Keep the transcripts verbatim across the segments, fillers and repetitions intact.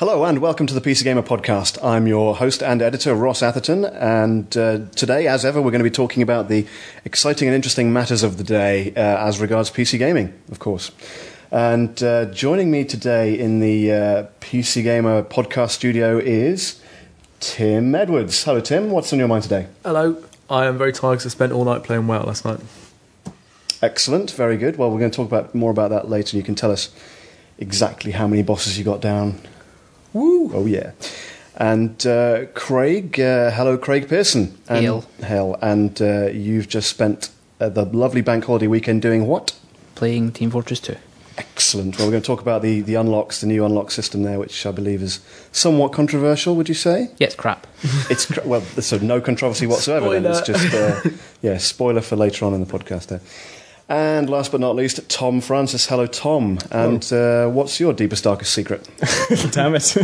Hello and welcome to the P C Gamer podcast. I'm your host and editor, Ross Atherton, and uh, today, as ever, we're going to be talking about the exciting and interesting matters of the day uh, as regards P C gaming, of course. And uh, joining me today in the uh, P C Gamer podcast studio is Tim Edwards. Hello, Tim. What's on your mind today? Hello. I am very tired because I spent all night playing WoW last night. Excellent. Very good. Well, we're going to talk about more about that later. You can tell us exactly how many bosses you got down. Woo! Oh, yeah. And uh, Craig, uh, hello, Craig Pearson. And, Hail. Hail. And uh, you've just spent uh, the lovely bank holiday weekend doing what? Playing Team Fortress two. Excellent. Well, we're going to talk about the, the unlocks, the new unlock system there, which I believe is somewhat controversial, would you say? Yeah, it's crap. It's cr- Well, so no controversy whatsoever then. It's Spoiler. just, uh, yeah, spoiler for later on in the podcast there. And last but not least, Tom Francis. Hello, Tom. And uh, what's your deepest, darkest secret? Damn it.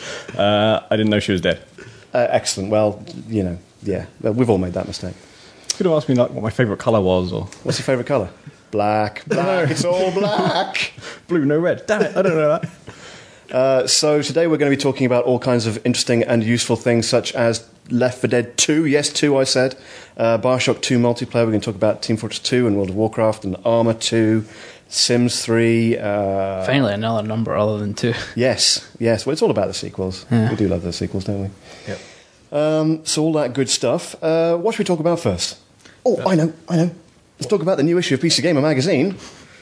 uh, I didn't know she was dead. Uh, excellent. Well, you know, yeah, well, we've all made that mistake. Could have asked me like what my favourite colour was, or What's your favourite colour? Black. Black. It's all black. blue, no red. Damn it, I don't know that. Uh, so today we're going to be talking about all kinds of interesting and useful things, such as Left four Dead two. Yes, two, I said. Uh, Bioshock two multiplayer. We're going to talk about Team Fortress two and World of Warcraft and Arma two, Sims three. Uh, Finally, another number other than two. yes, yes. Well, it's all about the sequels. Yeah. We do love the sequels, don't we? Yep. Um, so all that good stuff. Uh, what should we talk about first? Oh, I know, I know. Let's talk about the new issue of P C Gamer magazine.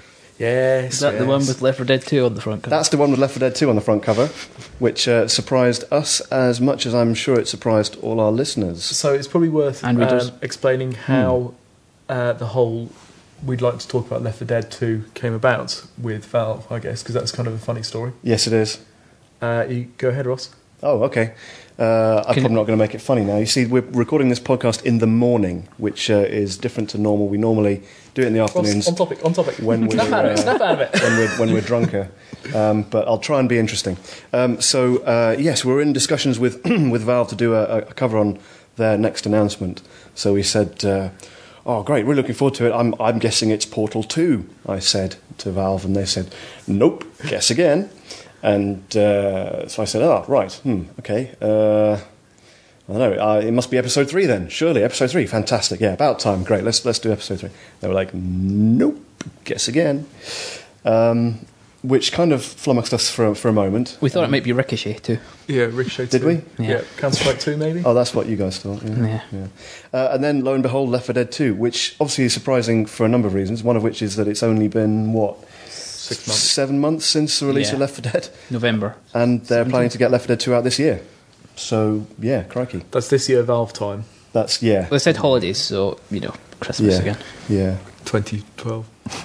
Yes. Is that yes. the one with Left four Dead two on the front cover? That's the one with Left four Dead two on the front cover, which uh, surprised us as much as I'm sure it surprised all our listeners. So it's probably worth And readers. um, explaining how uh, the whole we'd like to talk about Left four Dead two came about with Valve, I guess, because that's kind of a funny story. Yes, it is. Uh, you go ahead, Ross. Oh, okay. Uh, I'm Can- probably not going to make it funny now. You see, we're recording this podcast in the morning, which uh, is different to normal. We normally do it in the afternoons Ross, on topic. On topic. when we're Snap out of it. uh, Snap out of it. when we're when we're drunker. Um, but I'll try and be interesting. Um, so uh, yes, we're in discussions with with Valve to do a, a cover on their next announcement. So we said, uh, "Oh, great! We're looking forward to it." I'm I'm guessing it's Portal two. I said to Valve, and they said, "Nope. Guess again." And uh, so I said, "Oh, right. Hmm. Okay. Uh, I don't know. Uh, it must be episode three then. Surely episode three. Fantastic. Yeah, about time. Great. Let's let's do episode three." They were like, "Nope. Guess again." Um, which kind of flummoxed us for a, for a moment. We thought it might be Ricochet too. Yeah, Ricochet. Did two. we? Yeah. Yeah. Counter Strike two, maybe. Oh, that's what you guys thought. Yeah. Yeah. Uh, and then, lo and behold, Left four Dead two, which obviously is surprising for a number of reasons. One of which is that it's only been what Six months. seven months since the release Yeah. of Left four Dead, November. and they're planning to get Left four Dead two out this year. So yeah, crikey. That's this year Valve time, That's yeah, Well, they said holidays, so, you know, Christmas yeah, again. yeah. twenty twelve.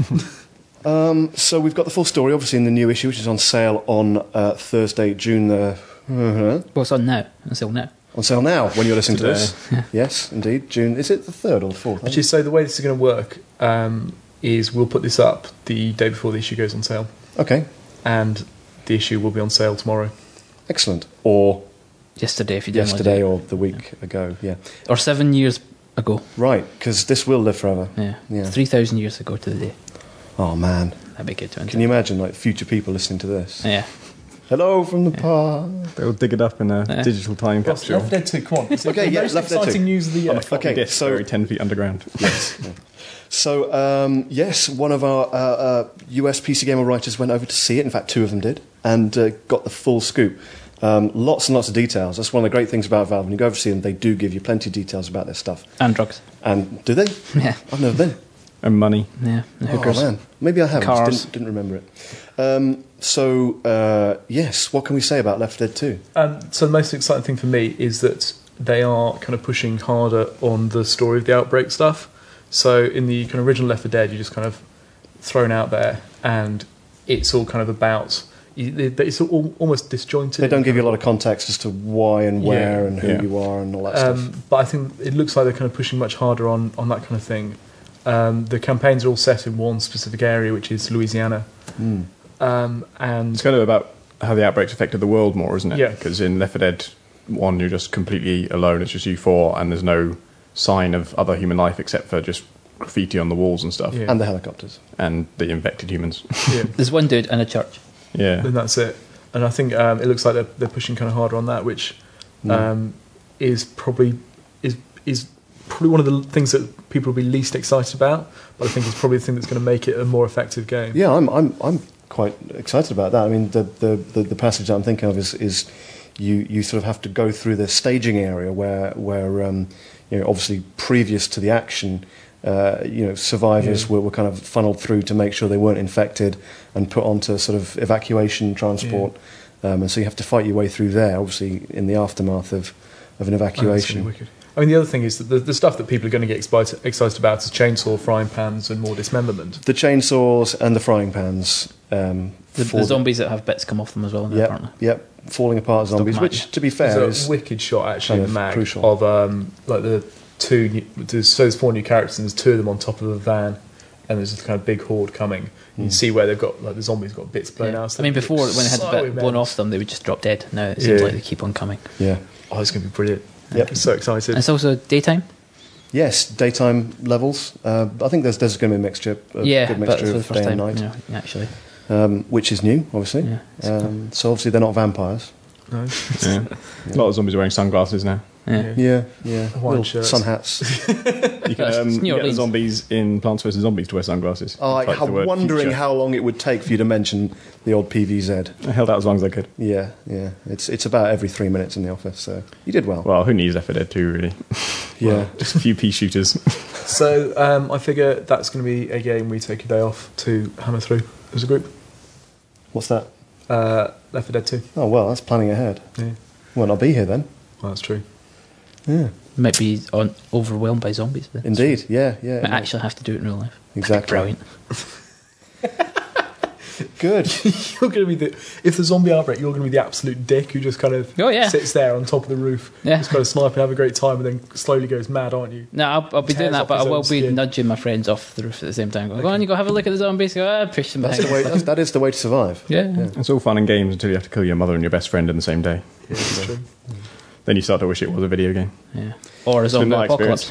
Um, so we've got the full story, obviously, in the new issue, which is on sale on uh, Thursday, June the uh, Well, it's on now. Until now. on sale now when you're listening Today. to this. Yes, indeed, June. Is it the third or the fourth? Actually, so the way this is going to work um, is we'll put this up the day before the issue goes on sale, Okay, and the issue will be on sale tomorrow. excellent. Or Yesterday, if you didn't yesterday, or the week ago. Yeah, Or seven years ago. right. Because this will live forever. Yeah. Yeah. three thousand years ago to the day. Oh man, That'd be good to can you imagine like future people listening to this? Yeah. Hello from the past. They'll dig it up in a Yeah. digital time Ross, capsule. Left four Dead two, come on. It's Okay, the yeah, most Left four Dead exciting two. news of the year. Okay, Yes, so- buried ten feet underground. Yes. Yeah. So, um, yes, one of our uh, uh, U S P C Gamer writers went over to see it. In fact, two of them did, and uh, got the full scoop. Um, lots and lots of details. That's one of the great things about Valve. When you go over to see them, they do give you plenty of details about their stuff. And drugs. And do they? Yeah. I've never been. And money. Yeah. The Oh, hookers. man. Maybe I have. Cars. Just didn't, didn't remember it. Um, so, uh, yes, what can we say about Left four Dead two? Um, so the most exciting thing for me is that they are kind of pushing harder on the story of the Outbreak stuff. So in the kind of original Left four Dead, you're just kind of thrown out there, and it's all kind of about. It's all, almost disjointed. They don't give you a lot of context as to why and where Yeah. and who Yeah. you are and all that stuff. Um, but I think it looks like they're kind of pushing much harder on, on that kind of thing. Um, the campaigns are all set in one specific area, which is Louisiana. Mm. Um, and It's kind of about how the outbreaks affected the world more, isn't it? Yeah. Because in Left four Dead one, you're just completely alone. It's just you four, and there's no sign of other human life except for just graffiti on the walls and stuff. Yeah. And the helicopters. And the infected humans. yeah, There's one dude in a church. Yeah. and that's it. and I think um, it looks like they're, they're pushing kind of harder on that, which um, is probably is is probably one of the things that people will be least excited about. But I think it's probably the thing that's going to make it a more effective game. Yeah, I'm I'm I'm quite excited about that. I mean, the the, the, the passage that I'm thinking of is, is you you sort of have to go through the staging area where where um, you know, obviously previous to the action, uh, you know, survivors Yeah. were, were kind of funneled through to make sure they weren't infected and put onto sort of evacuation transport. Um, and so you have to fight your way through there, obviously in the aftermath of, of an Oh, that's evacuation. really wicked. I mean, the other thing is that the, the stuff that people are going to get excited, excited about is chainsaw, frying pans, and more dismemberment. The chainsaws and the frying pans. Um, The, for the zombies that have bits come off them as well, Yep, aren't yep, falling apart zombies, Dogmatic. which, to be fair, There's is a wicked shot actually kind in of Mag crucial. of um, like the two. New, there's, so there's four new characters, and there's two of them on top of a van, and there's this kind of big horde coming. You can see where they've got like the zombies got bits blown Yeah. out. I mean, before when they had so the bit blown immense. off them, they would just drop dead. Now it seems Yeah. like they keep on coming. yeah. Oh, it's going to be brilliant. Yep. I'm so excited. And it's also daytime. Yes, daytime levels. Uh, I think there's there's going to be a mixture, a yeah, good but mixture for the of first day and time, night, you know, actually. um, which is new, obviously. Yeah, it's um, so obviously they're not vampires. No? Yeah. A lot of zombies are wearing sunglasses now. Yeah. Yeah, yeah. Hawaiian Little shirts. sun hats. You can um, New you get the Orleans. zombies in Plants vs Zombies to wear sunglasses. Oh, I, Type the I'm word wondering future. how long it would take for you to mention the odd P V Z. I held out as long as I could. Yeah, yeah. It's it's about every three minutes in the office, so you did well. Well, who needs Left four Dead two, really? yeah. Just a few pea shooters. So um, I figure that's going to be a game we take a day off to hammer through as a group. What's that? Uh, Left four Dead two. Oh well, that's planning ahead. Yeah, Well, I'll be here then. well, that's true. Yeah, Might be on, overwhelmed by zombies. Then. indeed. Yeah, yeah. Might actually have to do it in real life. Exactly. Brilliant. Good. You're going to be the if the zombie outbreak, you're going to be the absolute dick who just kind of Oh, yeah. sits there on top of the roof, Yeah. just kind of snipe and have a great time, and then slowly goes mad, aren't you? No, I'll, I'll be doing Tears that, off but I his will own be skin. nudging my friends off the roof at the same time. Go, go on, you go have a look at the zombies. Go, ah, push them That's behind. the way. That's, that is the way to survive. Yeah. Yeah. It's all fun and games until you have to kill your mother and your best friend in the same day. Yeah, it's true. Then you start to wish it was a video game. Yeah. Or a It's been zombie my apocalypse.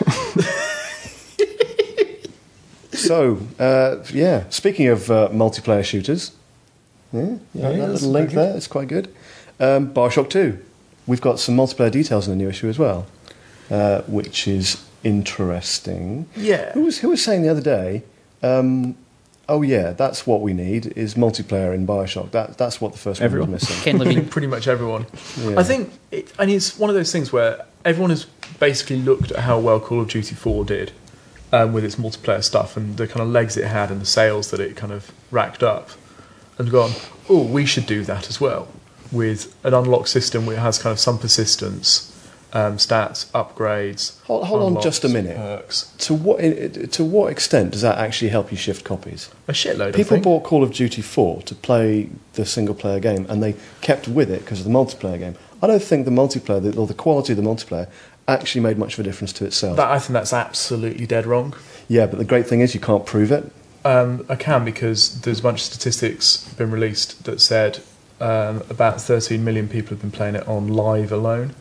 So, uh, yeah. Speaking of uh, multiplayer shooters, yeah, yeah, yeah, that that's little link very good. there, it's quite good. Um, Bioshock two. We've got some multiplayer details in the new issue as well, uh, which is interesting. Yeah. Who was who was saying the other day? Um, oh yeah, that's what we need is multiplayer in Bioshock. That that's what the first Everyone. one was missing. Ken Levine. Pretty much everyone. Yeah. I think, it, and it's one of those things where everyone has basically looked at how well Call of Duty four did um, with its multiplayer stuff and the kind of legs it had and the sales that it kind of racked up, and gone, oh, we should do that as well with an unlock system where it has kind of some persistence, um, stats, upgrades. Hold- hold on unlocks, just a minute. Perks. To what to what extent does that actually help you shift copies? A shitload. I People think. bought Call of Duty four to play the single player game, and they kept with it because of the multiplayer game. I don't think the multiplayer, the, or the quality of the multiplayer, actually made much of a difference to itself. That, I think that's absolutely dead wrong. yeah, but the great thing is you can't prove it. Um, I can because there's a bunch of statistics been released that said um, about thirteen million people have been playing it on live alone.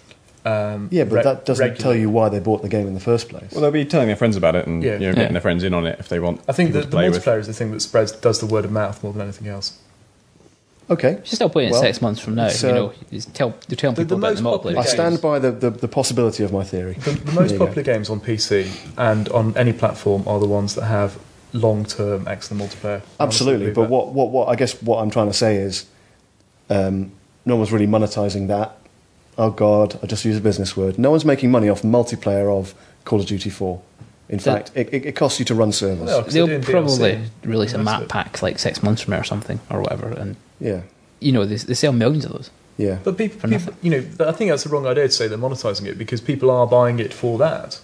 Um, Yeah, but re- that doesn't regularly. tell you why they bought the game in the first place. Well, they'll be telling their friends about it and Yeah. you know, Yeah. getting their friends in on it if they want. I think people that to the play with. multiplayer is the thing that spreads, does the word of mouth more than anything else. Okay, You should still play it Well, six months from now. it's, You uh, know, you tell, you're telling the- people the about the most multiplayer. popular I games. stand by the, the, the possibility of my theory. The, the most There you go. popular games on P C and on any platform are the ones that have long-term excellent multiplayer. I honestly Absolutely, believe but that. what, what, what I guess what I'm trying to say is, um, no one's really monetizing that. Oh God, I just used a business word. No one's making money off multiplayer of Call of Duty four. In The- fact, it, it, it costs you to run servers. Well, 'cause they're They'll doing D L C probably and release a the rest map of it. pack like six months from now or something or whatever, and Yeah, you know they, they sell millions of those. yeah. But people, For people, you know, I think that's the wrong idea to say they're monetizing it because people are buying it for that.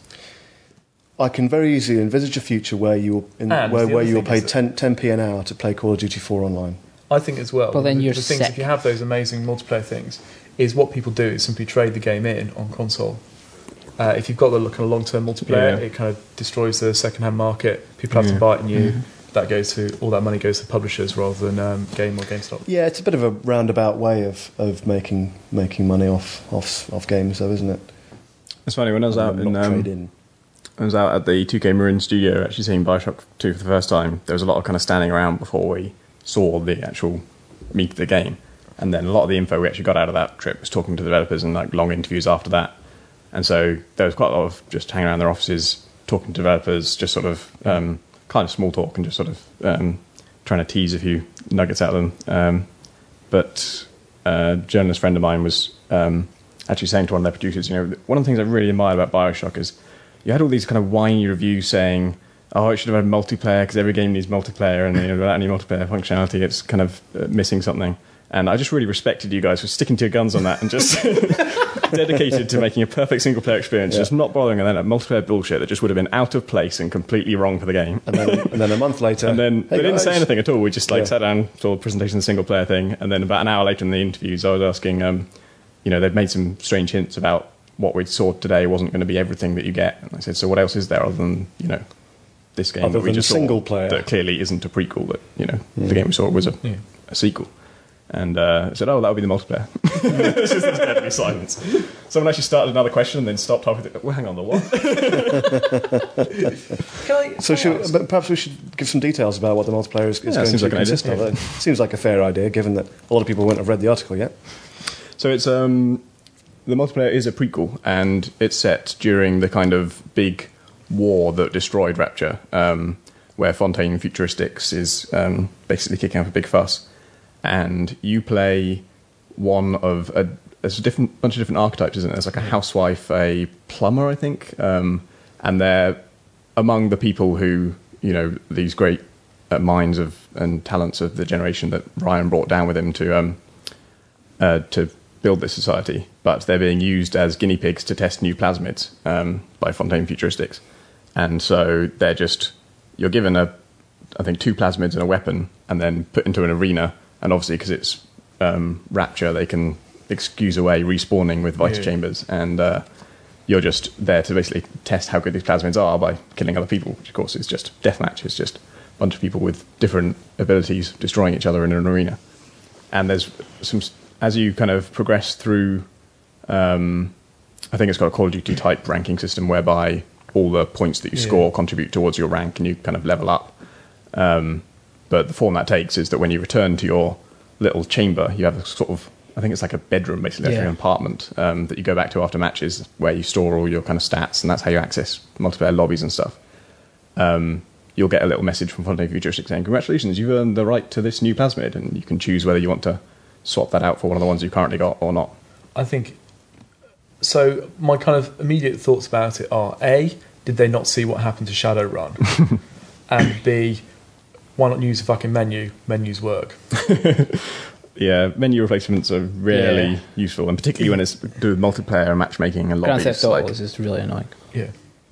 I can very easily envisage a future where you will, in, And where, the where other you will thing pay is that- ten, ten p an hour to play Call of Duty four online. I think as well. Well, then the, you're the things sick. if you have those amazing multiplayer things, is what people do is simply trade the game in on console. Uh, if you've got the kind of long-term multiplayer, Yeah. it kind of destroys the second-hand market. People have Yeah. to buy it new. Mm-hmm. That goes to all that money goes to publishers rather than um, Game or GameStop. Yeah, it's a bit of a roundabout way of, of making making money off, off off games, though, isn't it? It's funny when I was out Not in um, trade in. I was out at the two K Marin studio actually seeing Bioshock two for the first time. There was a lot of kind of standing around before we saw the actual meat of the game. And then a lot of the info we actually got out of that trip was talking to the developers and like long interviews after that. And so there was quite a lot of just hanging around their offices, talking to developers, just sort of um, kind of small talk and just sort of um, trying to tease a few nuggets out of them. Um, but a journalist friend of mine was um, actually saying to one of their producers, you know, one of the things I really admire about BioShock is you had all these kind of whiny reviews saying, oh, it should have had multiplayer because every game needs multiplayer, and you know, without any multiplayer functionality, it's kind of uh, missing something. And I just really respected you guys for sticking to your guns on that and just dedicated to making a perfect single-player experience, yeah. just not bothering and then a multiplayer bullshit that just would have been out of place and completely wrong for the game. And then, and then a month later... and then hey they didn't guys. say anything at all. We just like yeah. sat down, saw the presentation of the single-player thing, and then about an hour later in the interviews, I was asking, um, you know, they'd made some strange hints about what we saw today wasn't going to be everything that you get. And I said, so what else is there other than, you know, this game other that we than just single saw player that clearly isn't a prequel, that, you know, yeah. the game we saw was a, yeah. a sequel. And uh, I said, oh, that'll be the multiplayer. It's just deadly silence. Someone actually started another question and then stopped halfway through. Well, hang on, the what? Can I, So can I should, ask? but perhaps we should give some details about what the multiplayer is, is Yeah, going seems to like an consist idea. of. It seems like a fair idea, given that a lot of people won't have read the article yet. So it's um, the multiplayer is a prequel, and it's set during the kind of big war that destroyed Rapture, um, where Fontaine Futuristics is um, basically kicking up a big fuss. And you play one of a there's a different bunch of different archetypes, isn't it? There's like a housewife, a plumber, I think, um, and they're among the people who, you know, these great uh, minds of and talents of the generation that Ryan brought down with him to um, uh, to build this society. But they're being used as guinea pigs to test new plasmids um, by Fontaine Futuristics, and so they're just you're given a I think two plasmids and a weapon, and then put into an arena. And obviously, because it's um, Rapture, they can excuse away respawning with Vita Yeah. chambers, and uh, you're just there to basically test how good these plasmids are by killing other people, which of course is just deathmatch. It's just a bunch of people with different abilities destroying each other in an arena. And there's some, as you kind of progress through, um, I think it's got a Call of Duty type ranking system whereby all the points that you Yeah. score contribute towards your rank, and you kind of level up. Um, But the form that takes is that when you return to your little chamber, you have a sort of, I think it's like a bedroom, basically, like Yeah. an apartment um, that you go back to after matches, where you store all your kind of stats, and that's how you access multiplayer lobbies and stuff. Um, you'll get a little message from Fontaine Futuristics saying, congratulations, you've earned the right to this new plasmid, and you can choose whether you want to swap that out for one of the ones you've currently got or not. I think so. My kind of immediate thoughts about it are: A, did they not see what happened to Shadowrun? And B, why not use a fucking menu? Menus work. Yeah, menu replacements are rarely Yeah. useful, and particularly when it's to do with multiplayer and matchmaking and Grand lobbies. Theft Auto Like, is just really annoying. Yeah.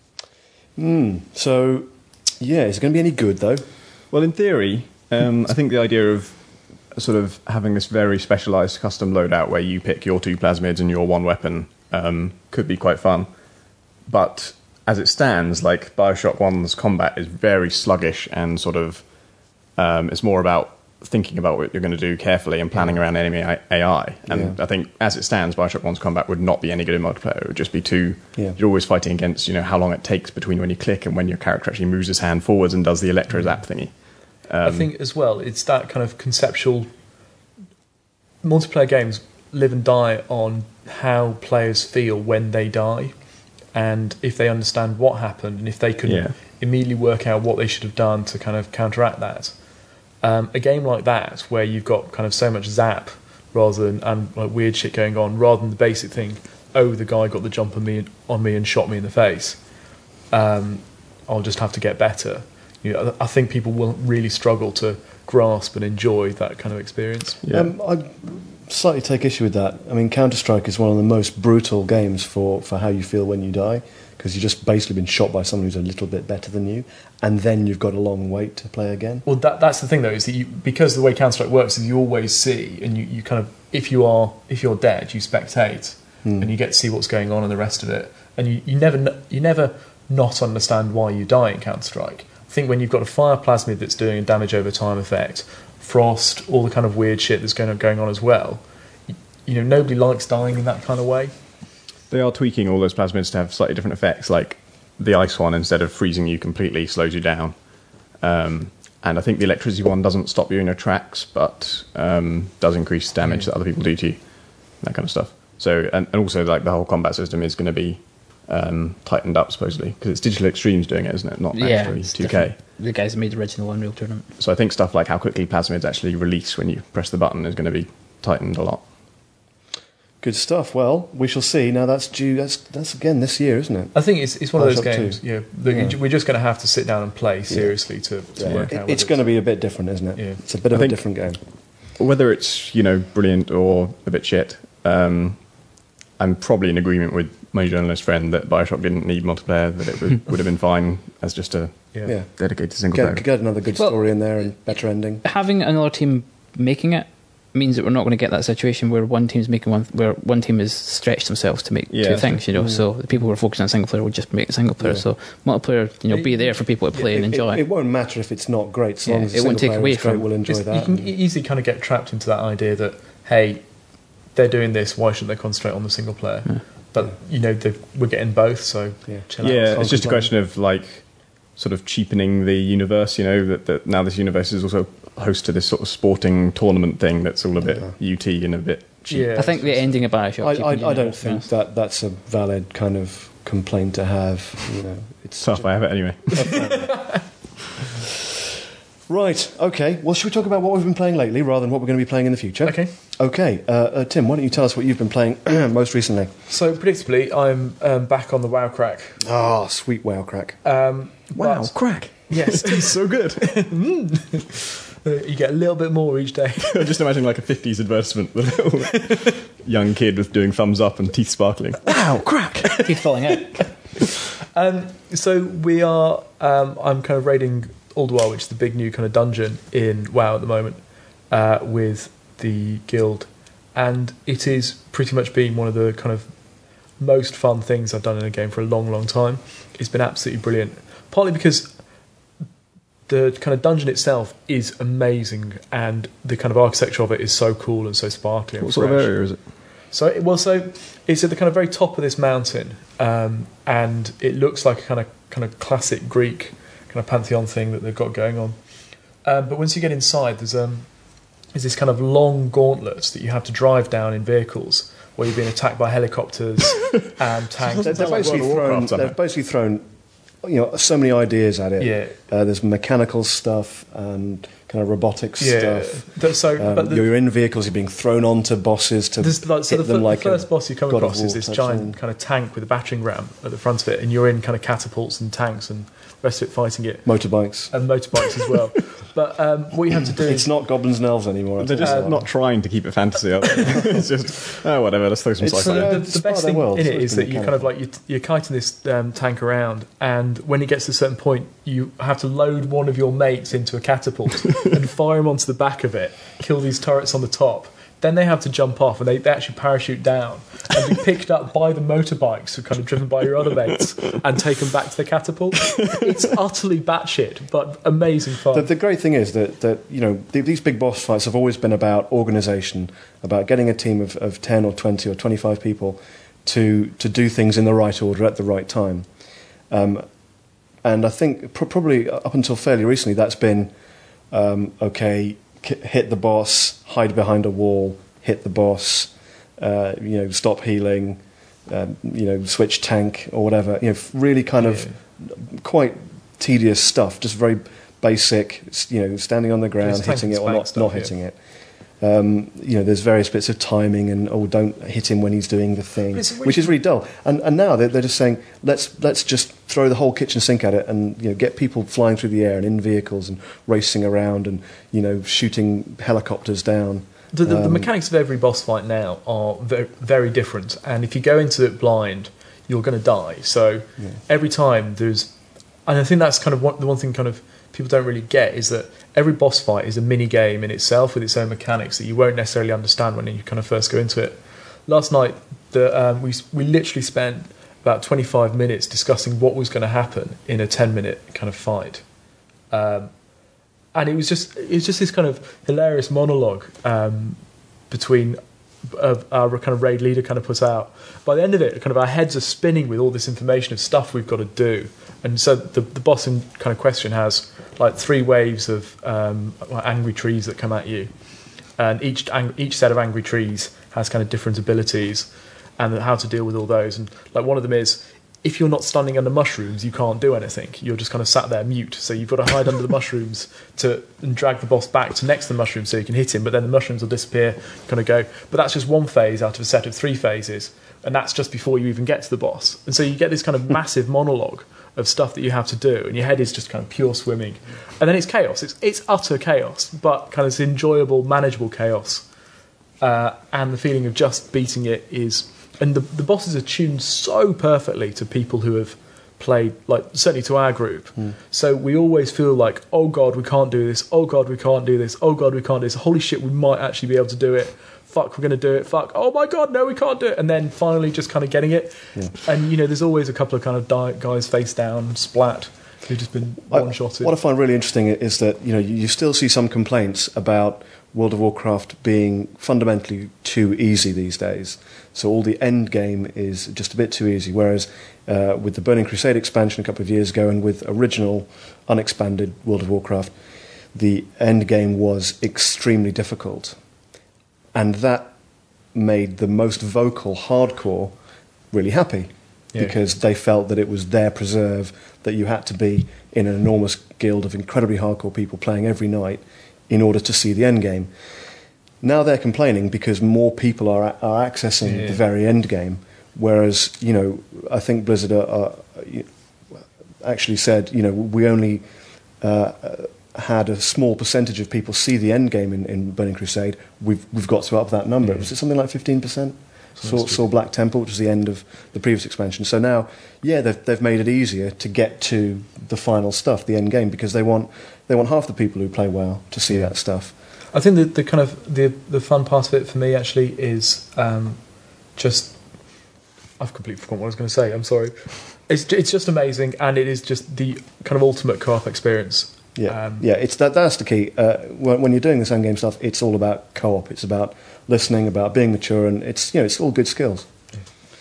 Mm, so, yeah, is it going to be any good, though? well, in theory, um, I think the idea of sort of having this very specialised custom loadout where you pick your two plasmids and your one weapon um, could be quite fun. But as it stands, like Bioshock one's combat is very sluggish and sort of um, it's more about thinking about what you're going to do carefully and planning around enemy A I. And Yeah. I think as it stands, Bioshock one's combat would not be any good in multiplayer. It would just be too... Yeah. You're always fighting against, you know, how long it takes between when you click and when your character actually moves his hand forwards and does the electro zap thingy. I think as well, it's that kind of conceptual. Multiplayer games live and die on how players feel when they die, and if they understand what happened, and if they can Yeah. immediately work out what they should have done to kind of counteract that. Um, a game like that, where you've got kind of so much zap rather than and like weird shit going on, rather than the basic thing, oh, the guy got the jump on me on me and shot me in the face. Um, I'll just have to get better. You know, I think people will really struggle to grasp and enjoy that kind of experience. Yeah. Um, I slightly take issue with that. I mean, Counter-Strike is one of the most brutal games for, for how you feel when you die, because you've just basically been shot by someone who's a little bit better than you, and then you've got a long wait to play again. Well, that that's the thing though, is that you, because the way Counter-Strike works is you always see, and you, you kind of, if you are if you're dead, you spectate, Hmm. and you get to see what's going on and the rest of it, and you, you never kn- you never not understand why you die in Counter-Strike. I think when you've got a fire plasmid that's doing a damage over time effect, frost, all the kind of weird shit that's going on, going on as well, you, you know, nobody likes dying in that kind of way. They are tweaking all those plasmids to have slightly different effects, like the ice one, instead of freezing you completely, slows you down. Um, and I think the electricity one doesn't stop you in your tracks, but um, does increase damage that other people do to you, that kind of stuff. So, and, and also like the whole combat system is going to be um, tightened up supposedly because it's Digital Extremes doing it, isn't it? Not Yeah, actually it's two K. different. The guys that made the original Unreal Tournament. So I think stuff like how quickly plasmids actually release when you press the button is going to be tightened a lot. Good stuff. Well, we shall see. Now that's due. That's that's again this year, isn't it? I think it's it's one of those Bioshock games. two. Yeah, that you- Yeah. we're just going to have to sit down and play seriously to, to Yeah. work It- out. it's whether going to be a bit different, isn't it? Yeah. It's a bit I of a think- different game. Whether it's, you know, brilliant or a bit shit, um, I'm probably in agreement with my journalist friend that Bioshock didn't need multiplayer, that it would, would have been fine as just a Yeah. Yeah. dedicated single Get, player. get another good Well- story in there and better ending. Having another team making it means that we're not going to get that situation where one team's making one, where one team has stretched themselves to make Yeah, two that's things. You know, so the people who are focusing on single player will just make single player. Yeah. So multiplayer, you know, be there for people to play and It- enjoy. It, it won't matter if it's not great, so long Yeah, as the it won't single take player away is great, from- we'll enjoy It's- that. You can e- easily kind of get trapped into that idea that, hey, they're doing this, why shouldn't they concentrate on the single player? But, you know, they've- we're getting both, so Yeah. chill out. Yeah, Can't it's just a complain. question of like sort of cheapening the universe, you know, that, that now this universe is also host to this sort of sporting tournament thing that's all a bit U T and a bit cheap. Yeah. I think the ending of Bioshock. I, you I, can, I you know, don't think yeah. that that's a valid kind of complaint to have. You know, it's Tough, I have it anyway. right. Okay. Well, should we talk about what we've been playing lately rather than what we're going to be playing in the future? Okay. Okay. Uh, uh, Tim, why don't you tell us what you've been playing most recently? So, predictably, I'm um, back on the WoW crack. Ah, sweet wow crack. Um, Wow, but- crack. Yes. It's so good. Uh, you get a little bit more each day. I'm just imagining like a fifties advertisement with a little young kid with doing thumbs up and teeth sparkling. Wow, crack. Teeth falling out. Um, so we are. Um, I'm kind of raiding Ulduar, which is the big new kind of dungeon in WoW at the moment, uh, with the guild, and it is pretty much been one of the kind of most fun things I've done in a game for a long, long time. It's been absolutely brilliant. Partly because the kind of dungeon itself is amazing, and the kind of architecture of it is so cool and so sparkly. And What sort of fresh. area is it? So, it- well, so it's at the kind of very top of this mountain, um, and it looks like a kind of kind of classic Greek kind of pantheon thing that they've got going on. Um, but once you get inside, there's um, there's this kind of long gauntlet that you have to drive down in vehicles, where you're being attacked by helicopters and tanks. They're, they're like basically World of thrown. Warcraft somehow. They've basically thrown, you know, so many ideas at it. Yeah. Uh, there's mechanical stuff and kind of robotics Yeah. stuff. Th- So, Um, but the, you're in vehicles. You're being thrown onto bosses to There's like, so hit the, them fir- like the first a boss you come God of across is War this type giant thing. kind of tank with a battering ram at the front of it, and you're in kind of catapults and tanks and the rest of it fighting it, motorbikes. and motorbikes as well. But um, what you have to do It's is not goblins and elves anymore. They're just Uh, not trying to keep it fantasy up. It's just, oh, whatever, let's throw some It's, sci-fi. uh, the, it's the part best of their thing world. in It's it always is been that you're kind of mechanical. like you're, you're kiting this um, tank around, and when it gets to a certain point, you have to load one of your mates into a catapult and fire him onto the back of it, kill these turrets on the top. Then they have to jump off, and they, they actually parachute down and be picked up by the motorbikes, who are kind of driven by your other mates, and taken back to the catapult. It's utterly batshit, but amazing fun. The, the great thing is that, that you know th- these big boss fights have always been about organisation, about getting a team of, of ten or twenty or twenty-five people to to do things in the right order at the right time. Um, and I think pr- probably up until fairly recently, that's been um, okay. K- hit the boss, hide behind a wall, hit the boss, uh, you know, stop healing, um, you know, switch tank or whatever. You know, f- really kind of quite tedious stuff, just very basic. s- You know, standing on the ground, Just tank hitting and it or spank not, stuff, not yeah. hitting it. Um, you know, there's various bits of timing and oh, don't hit him when he's doing the thing, But it's really- which is really dull. And and now they're, they're just saying let's let's just throw the whole kitchen sink at it and you know get people flying through the air and in vehicles and racing around and you know shooting helicopters down. The, the, the Um, mechanics of every boss fight now are very, very different, and if you go into it blind, you're going to die. So every time there's, and I think that's kind of one, the one thing kind of people don't really get is that every boss fight is a mini game in itself with its own mechanics that you won't necessarily understand when you kind of first go into it. Last night, the, um, we we literally spent about twenty-five minutes discussing what was going to happen in a ten minute kind of fight. Um, And it was just it was just this kind of hilarious monologue um, between of our kind of raid leader kind of put out. By the end of it, kind of our heads are spinning with all this information of stuff we've got to do. And so the the boss in kind of question has like three waves of um, like angry trees that come at you, and each ang- each set of angry trees has kind of different abilities, and how to deal with all those. And like one of them is, if you're not standing under mushrooms, you can't do anything. You're just kind of sat there mute. So you've got to hide under the mushrooms to and drag the boss back to next to the mushroom so you can hit him. But then the mushrooms will disappear, kind of go. But that's just one phase out of a set of three phases. And that's just before you even get to the boss. And so you get this kind of massive monologue of stuff that you have to do. And your head is just kind of pure swimming. And then it's chaos. It's, it's utter chaos, but kind of this enjoyable, manageable chaos. Uh, and the feeling of just beating it is... And the, the bosses are tuned so perfectly to people who have played, like, certainly to our group. Mm. So we always feel like, oh, God, we can't do this. Oh, God, we can't do this. Oh, God, we can't do this. Holy shit, we might actually be able to do it. Fuck, we're going to do it. Fuck, oh, my God, no, we can't do it. And then finally just kind of getting it. Yeah. And, you know, there's always a couple of kind of die, guys face down, splat, who've just been one-shotted. What I find really interesting is that, you know, you still see some complaints about World of Warcraft being fundamentally too easy these days. So all the end game is just a bit too easy, whereas uh, with the Burning Crusade expansion a couple of years ago and with original unexpanded World of Warcraft, the end game was extremely difficult. And that made the most vocal hardcore really happy, yeah. because they felt that it was their preserve, that you had to be in an enormous guild of incredibly hardcore people playing every night in order to see the end game. Now they're complaining because more people are are accessing yeah. the very end game, whereas, you know, I think Blizzard are, are, actually said, you know, we only uh, had a small percentage of people see the end game in, in Burning Crusade. We've we've got to up that number. Yeah. Was it something like fifteen percent? Saw, saw Black Temple, which was the end of the previous expansion. So now, yeah, they've they've made it easier to get to the final stuff, the end game, because they want they want half the people who play WoW to see that stuff. I think the, the kind of the the fun part of it for me actually is um, just I've completely forgotten what I was going to say. I'm sorry. It's it's just amazing, and it is just the kind of ultimate co-op experience. Yeah, um, yeah. It's that that's the key. Uh, when, when you're doing this end game stuff, it's all about co-op. It's about listening, about being mature, and it's you know it's all good skills. Yeah.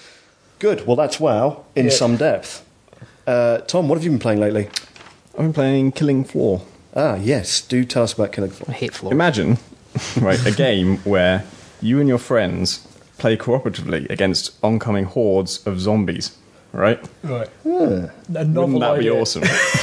Good. Well, that's WoW in yeah. some depth. Uh, Tom, what have you been playing lately? I've been playing Killing Floor. Ah, yes. Do tell us about Killing Floor. I hate Floor. Imagine, right, a game where you and your friends play cooperatively against oncoming hordes of zombies, right? Right. Yeah. A novel Wouldn't that idea. be awesome?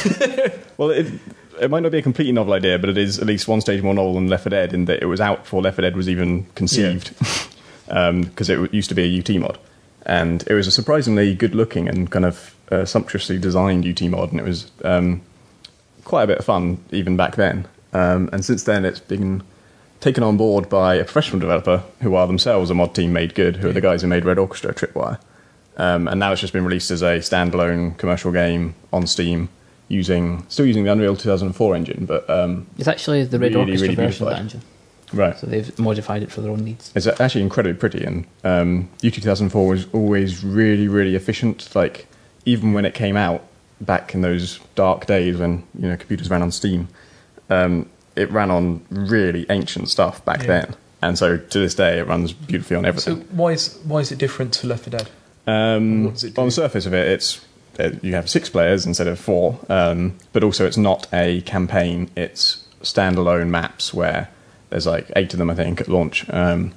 Well, it, it might not be a completely novel idea, but it is at least one stage more novel than Left four Dead in that it was out before Left four Dead was even conceived, because yeah. um, it used to be a U T mod. And it was a surprisingly good-looking and kind of uh, sumptuously designed U T mod, and it was... Um, quite a bit of fun even back then, um, and since then it's been taken on board by a professional developer who are themselves a mod team made good, who are the guys who made Red Orchestra Tripwire, um, and now it's just been released as a standalone commercial game on Steam, using still using the Unreal two thousand four engine, but um, it's actually the Red really, Orchestra really version of that engine. Right. So they've modified it for their own needs. It's actually incredibly pretty, and um, U T two thousand four was always really, really efficient. Like, even when it came out, back in those dark days when you know computers ran on Steam, um, it ran on really ancient stuff back yeah. then, and so to this day it runs beautifully on everything. So why is why is it different to Left four Dead? Um, what does it do? On the surface of it, it's it, you have six players instead of four, um, but also it's not a campaign. It's standalone maps where there's like eight of them, I think, at launch, um,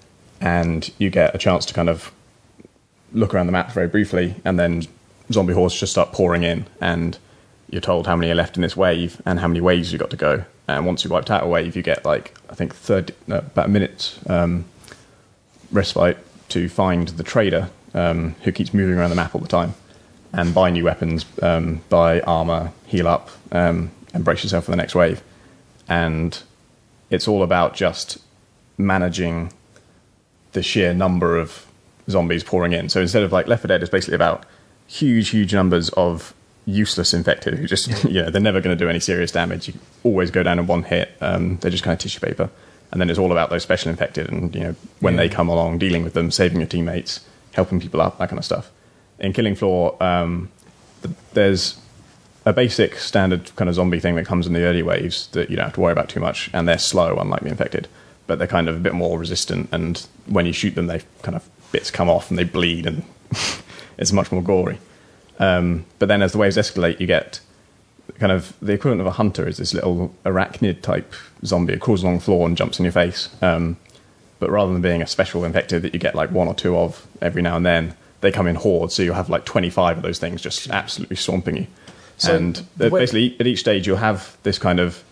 and you get a chance to kind of look around the map very briefly, and then zombie hordes just start pouring in, and you're told how many are left in this wave and how many waves you've got to go. And once you wiped out a wave, you get like I think thirty, no, about a minute um, respite to find the trader um, who keeps moving around the map all the time, and buy new weapons, um, buy armor, heal up, um, and brace yourself for the next wave. And it's all about just managing the sheer number of zombies pouring in. So instead of like Left four Dead, it's basically about huge, huge numbers of useless infected who just, you know, they're never going to do any serious damage. You always go down in one hit. Um, they're just kind of tissue paper. And then it's all about those special infected and, you know, when yeah. they come along, dealing with them, saving your teammates, helping people up, that kind of stuff. In Killing Floor, um, the, there's a basic standard kind of zombie thing that comes in the early waves that you don't have to worry about too much, and they're slow, unlike the infected. but they're kind of a bit more resistant, and when you shoot them, they kind of bits come off and they bleed, and it's much more gory. Um, but then as the waves escalate, you get kind of the equivalent of a hunter is this little arachnid type zombie. It crawls along the floor and jumps in your face. Um, but rather than being a special infected that you get like one or two of every now and then, they come in hordes, so you'll have like twenty-five of those things just absolutely swamping you. So and the way- basically, at each stage, you'll have this kind of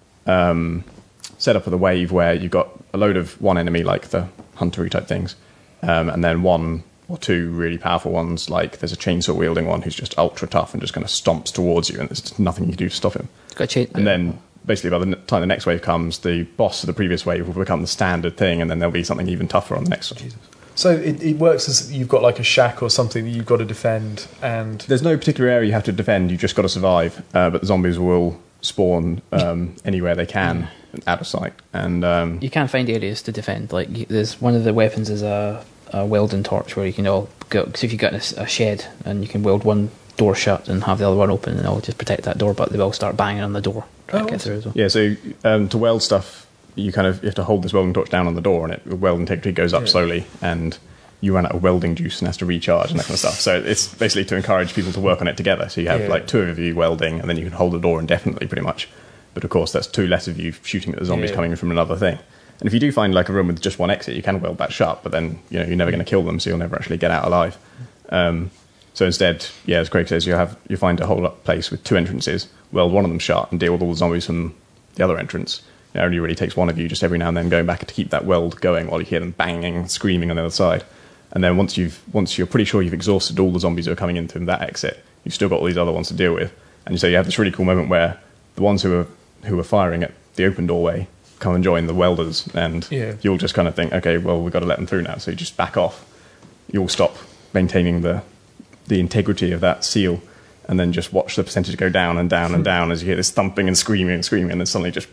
um, setup of the wave where you've got a load of one enemy, like the huntery type things, um, and then one or two really powerful ones, like there's a chainsaw wielding one who's just ultra tough and just kind of stomps towards you, and there's just nothing you can do to stop him. Got cha- And then basically by the n- time the next wave comes, the boss of the previous wave will become the standard thing, and then there'll be something even tougher on the next one. So it, it works as you've got like a shack or something that you've got to defend, and There's no particular area you have to defend, you've just got to survive, uh, but the zombies will spawn um, anywhere they can out of sight. And um, you can find areas to defend. Like you- there's one of the weapons is a, a welding torch where you can all go. So if you got a, s- a shed and you can weld one door shut and have the other one open, and it'll just protect that door. But they will start banging on the door trying Oh, to get awesome. through as well. yeah, so um, to weld stuff, you kind of you have to hold this welding torch down on the door, and it the weld integrity goes up Yeah. slowly, and you run out of welding juice and has to recharge and that kind of stuff. So it's basically to encourage people to work on it together. So you have Yeah. like two of you welding, and then you can hold the door indefinitely, pretty much. But of course, that's two less of you shooting at the zombies Yeah. coming in from another thing. And if you do find like a room with just one exit, you can weld that shut, but then you know you're never going to kill them, so you'll never actually get out alive. Um, so instead, yeah, as Craig says, you have you find a whole place with two entrances, weld one of them shut, and deal with all the zombies from the other entrance. It only really takes one of you just every now and then going back to keep that weld going while you hear them banging, screaming on the other side. And then once you've once you're pretty sure you've exhausted all the zombies who are coming in through that exit, you've still got all these other ones to deal with. And so you have this really cool moment where the ones who are who are firing at the open doorway come and join the welders, and Yeah. you'll just kind of think, okay, well, we've got to let them through now. So you just back off. You'll stop maintaining the the integrity of that seal, and then just watch the percentage go down and down and down as you hear this thumping and screaming and screaming, and then suddenly just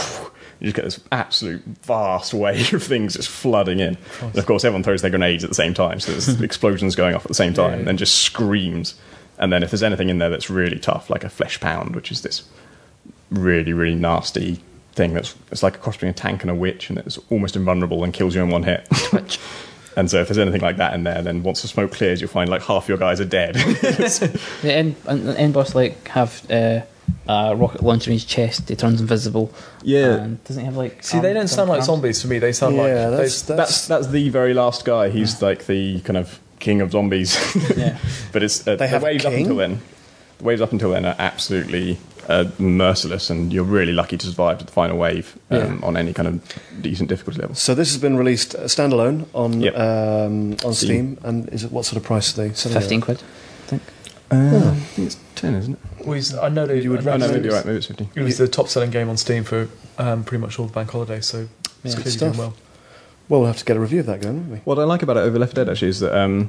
you just get this absolute vast wave of things just flooding in. And of course, everyone throws their grenades at the same time, so there's explosions going off at the same time, Yeah. and then just screams. And then if there's anything in there that's really tough, like a flesh pound, which is this really, really nasty thing that's it's like a cross between a tank and a witch, and it's almost invulnerable and kills you in one hit. Twitch. And so if there's anything like that in there, then once the smoke clears, you'll find like half your guys are dead. The end, and the end boss like have uh, a rocket launcher in his chest. He turns invisible. Yeah. And doesn't he have like? see, they arms- don't sound like arms? zombies to me. They sound Yeah, like that's- they, that's that's the very last guy. He's like the kind of king of zombies. Yeah. But it's uh, They the have a waves up king? until then. The waves up until then are absolutely uh, merciless, and you're really lucky to survive to the final wave um, Yeah. on any kind of decent difficulty level. So this has been released uh, standalone on Yep. um, on Steam. Steam. And is it what sort of price are they selling it at? Fifteen quid. I think. Uh, I think it's ten, isn't it? was, I know they, You would I know Oh no, it maybe was- you're right. Maybe it's fifty. It was the top-selling game on Steam for um, pretty much all the bank holidays, so it's Yeah. clearly Stuff. doing well. Well, we'll have to get a review of that going, won't we? What I like about it over Left four Dead actually is that um,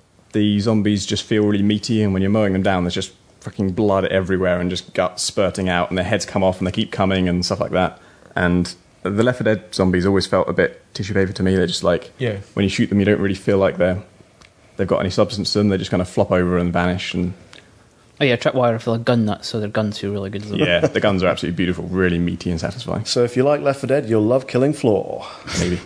the zombies just feel really meaty, and when you're mowing them down, there's just fucking blood everywhere and just guts spurting out, and their heads come off and they keep coming and stuff like that. And the Left four Dead zombies always felt a bit tissue paper to me. They're just like, Yeah. when you shoot them, you don't really feel like they're they've got any substance to them. They just kind of flop over and vanish. And Oh yeah, tripwire are full of gun nuts, so their guns feel really good as well. yeah, the guns are absolutely beautiful, really meaty and satisfying. So if you like Left four Dead, you'll love Killing Floor. Maybe.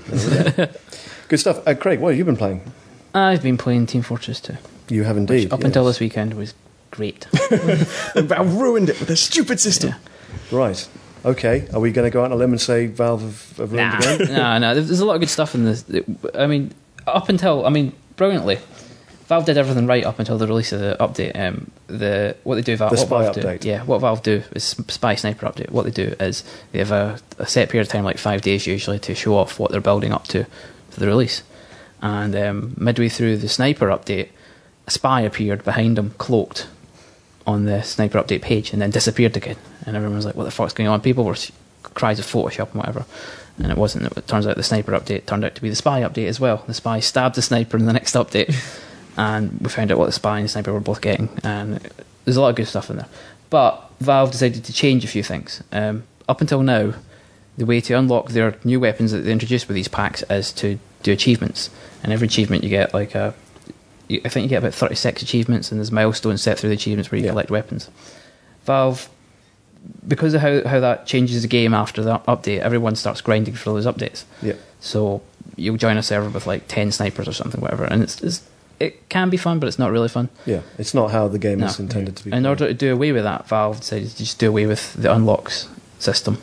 Good stuff. Uh, Craig, what have you been playing? I've been playing Team Fortress two. You have indeed. Up yes. until this weekend was great. Valve ruined it with their stupid system. Yeah. Right. Okay. Are we going to go out on a limb and say Valve have, have ruined the game? no, no. There's a lot of good stuff in this. I mean, up until I mean, brilliantly, Valve did everything right up until the release of the update. Um, the what they do, Valve, The what spy Valve update. Do, yeah, what Valve do is spy sniper update. What they do is they have a, a set period of time, like five days usually, to show off what they're building up to for the release. And um, midway through the sniper update, a spy appeared behind them, cloaked, on the sniper update page, and then disappeared again. And everyone was like, "What the fuck's going on?" People were cries of Photoshop and whatever. And it wasn't. It turns out the sniper update turned out to be the spy update as well. The spy stabbed the sniper in the next update, and we found out what the spy and the sniper were both getting. And there's a lot of good stuff in there. But Valve decided to change a few things. Um, up until now, the way to unlock their new weapons that they introduced with these packs is to do achievements. And every achievement you get like a, you, I think you get about thirty-six achievements, and there's milestones set through the achievements where you Yeah. collect weapons. Valve because of how, how that changes the game after that update, everyone starts grinding for those updates. Yeah. So you'll join a server with like ten snipers or something, whatever, and it's, it's it can be fun, but it's not really fun. Yeah, it's not how the game No. is intended to be. In played. order to do away with that, Valve decided to just do away with the unlocks system.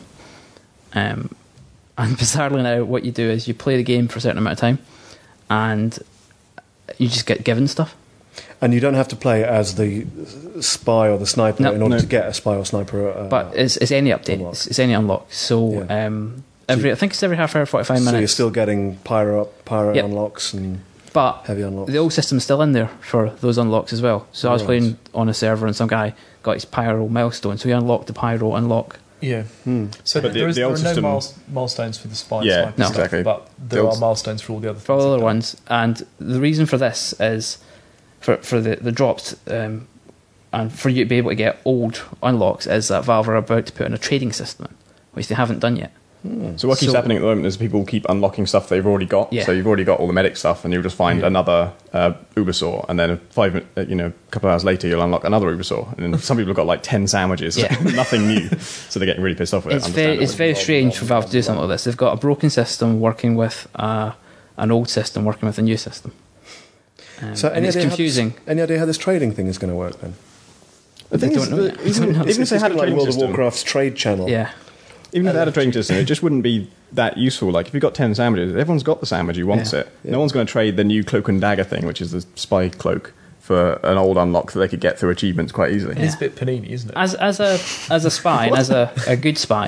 Um, and bizarrely now, what you do is you play the game for a certain amount of time, and you just get given stuff. And you don't have to play as the spy or the sniper No. in order No. to get a spy or sniper. Uh, But it's, it's any update, unlock. it's, it's any unlock. So Yeah. um, every I think it's every half hour, forty-five so minutes. you're still getting pyro pyro Yep. unlocks and But heavy unlocks. the old system's still in there for those unlocks as well. So I was Right. playing on a server and some guy got his pyro milestone, so he unlocked the pyro unlock. Yeah. Hmm. So But the- there, is, the there are old no system- miles, milestones for the spy Yeah, sniper no. stuff, exactly. but The there old- are milestones for all the other For all things the like other that. ones. And the reason for this is for for the, the drops um, and for you to be able to get old unlocks is that Valve are about to put in a trading system, which they haven't done yet. So what keeps So- happening at the moment is people keep unlocking stuff they've already got. Yeah. So you've already got all the medic stuff, and you'll just find Yeah. another uh, Ubersaw, and then five, min- uh, you know, a couple of hours later you'll unlock another Ubersaw, and then some people have got like ten sandwiches, Yeah. nothing new, so they're getting really pissed off with It's it. very it's understandably. very strange for Valve to do something like this. They've got a broken system working with uh, an old system working with a new system. Um, So and any it's idea how confusing. this- any idea how this trading thing is going to work then? The thing I is, don't know that yet. I even, don't know. even if they It's had a kinda like trading World of system, Warcraft's trade channel. Yeah. even if they had a trading system, it just wouldn't be that useful. Like if you've got ten sandwiches, everyone's got the sandwich who wants Yeah. it. Yeah. No one's going to trade the new cloak and dagger thing, which is the spy cloak, for an old unlock that they could get through achievements quite easily. It is a bit panini, isn't it? As as a as a spy and as a, a good spy,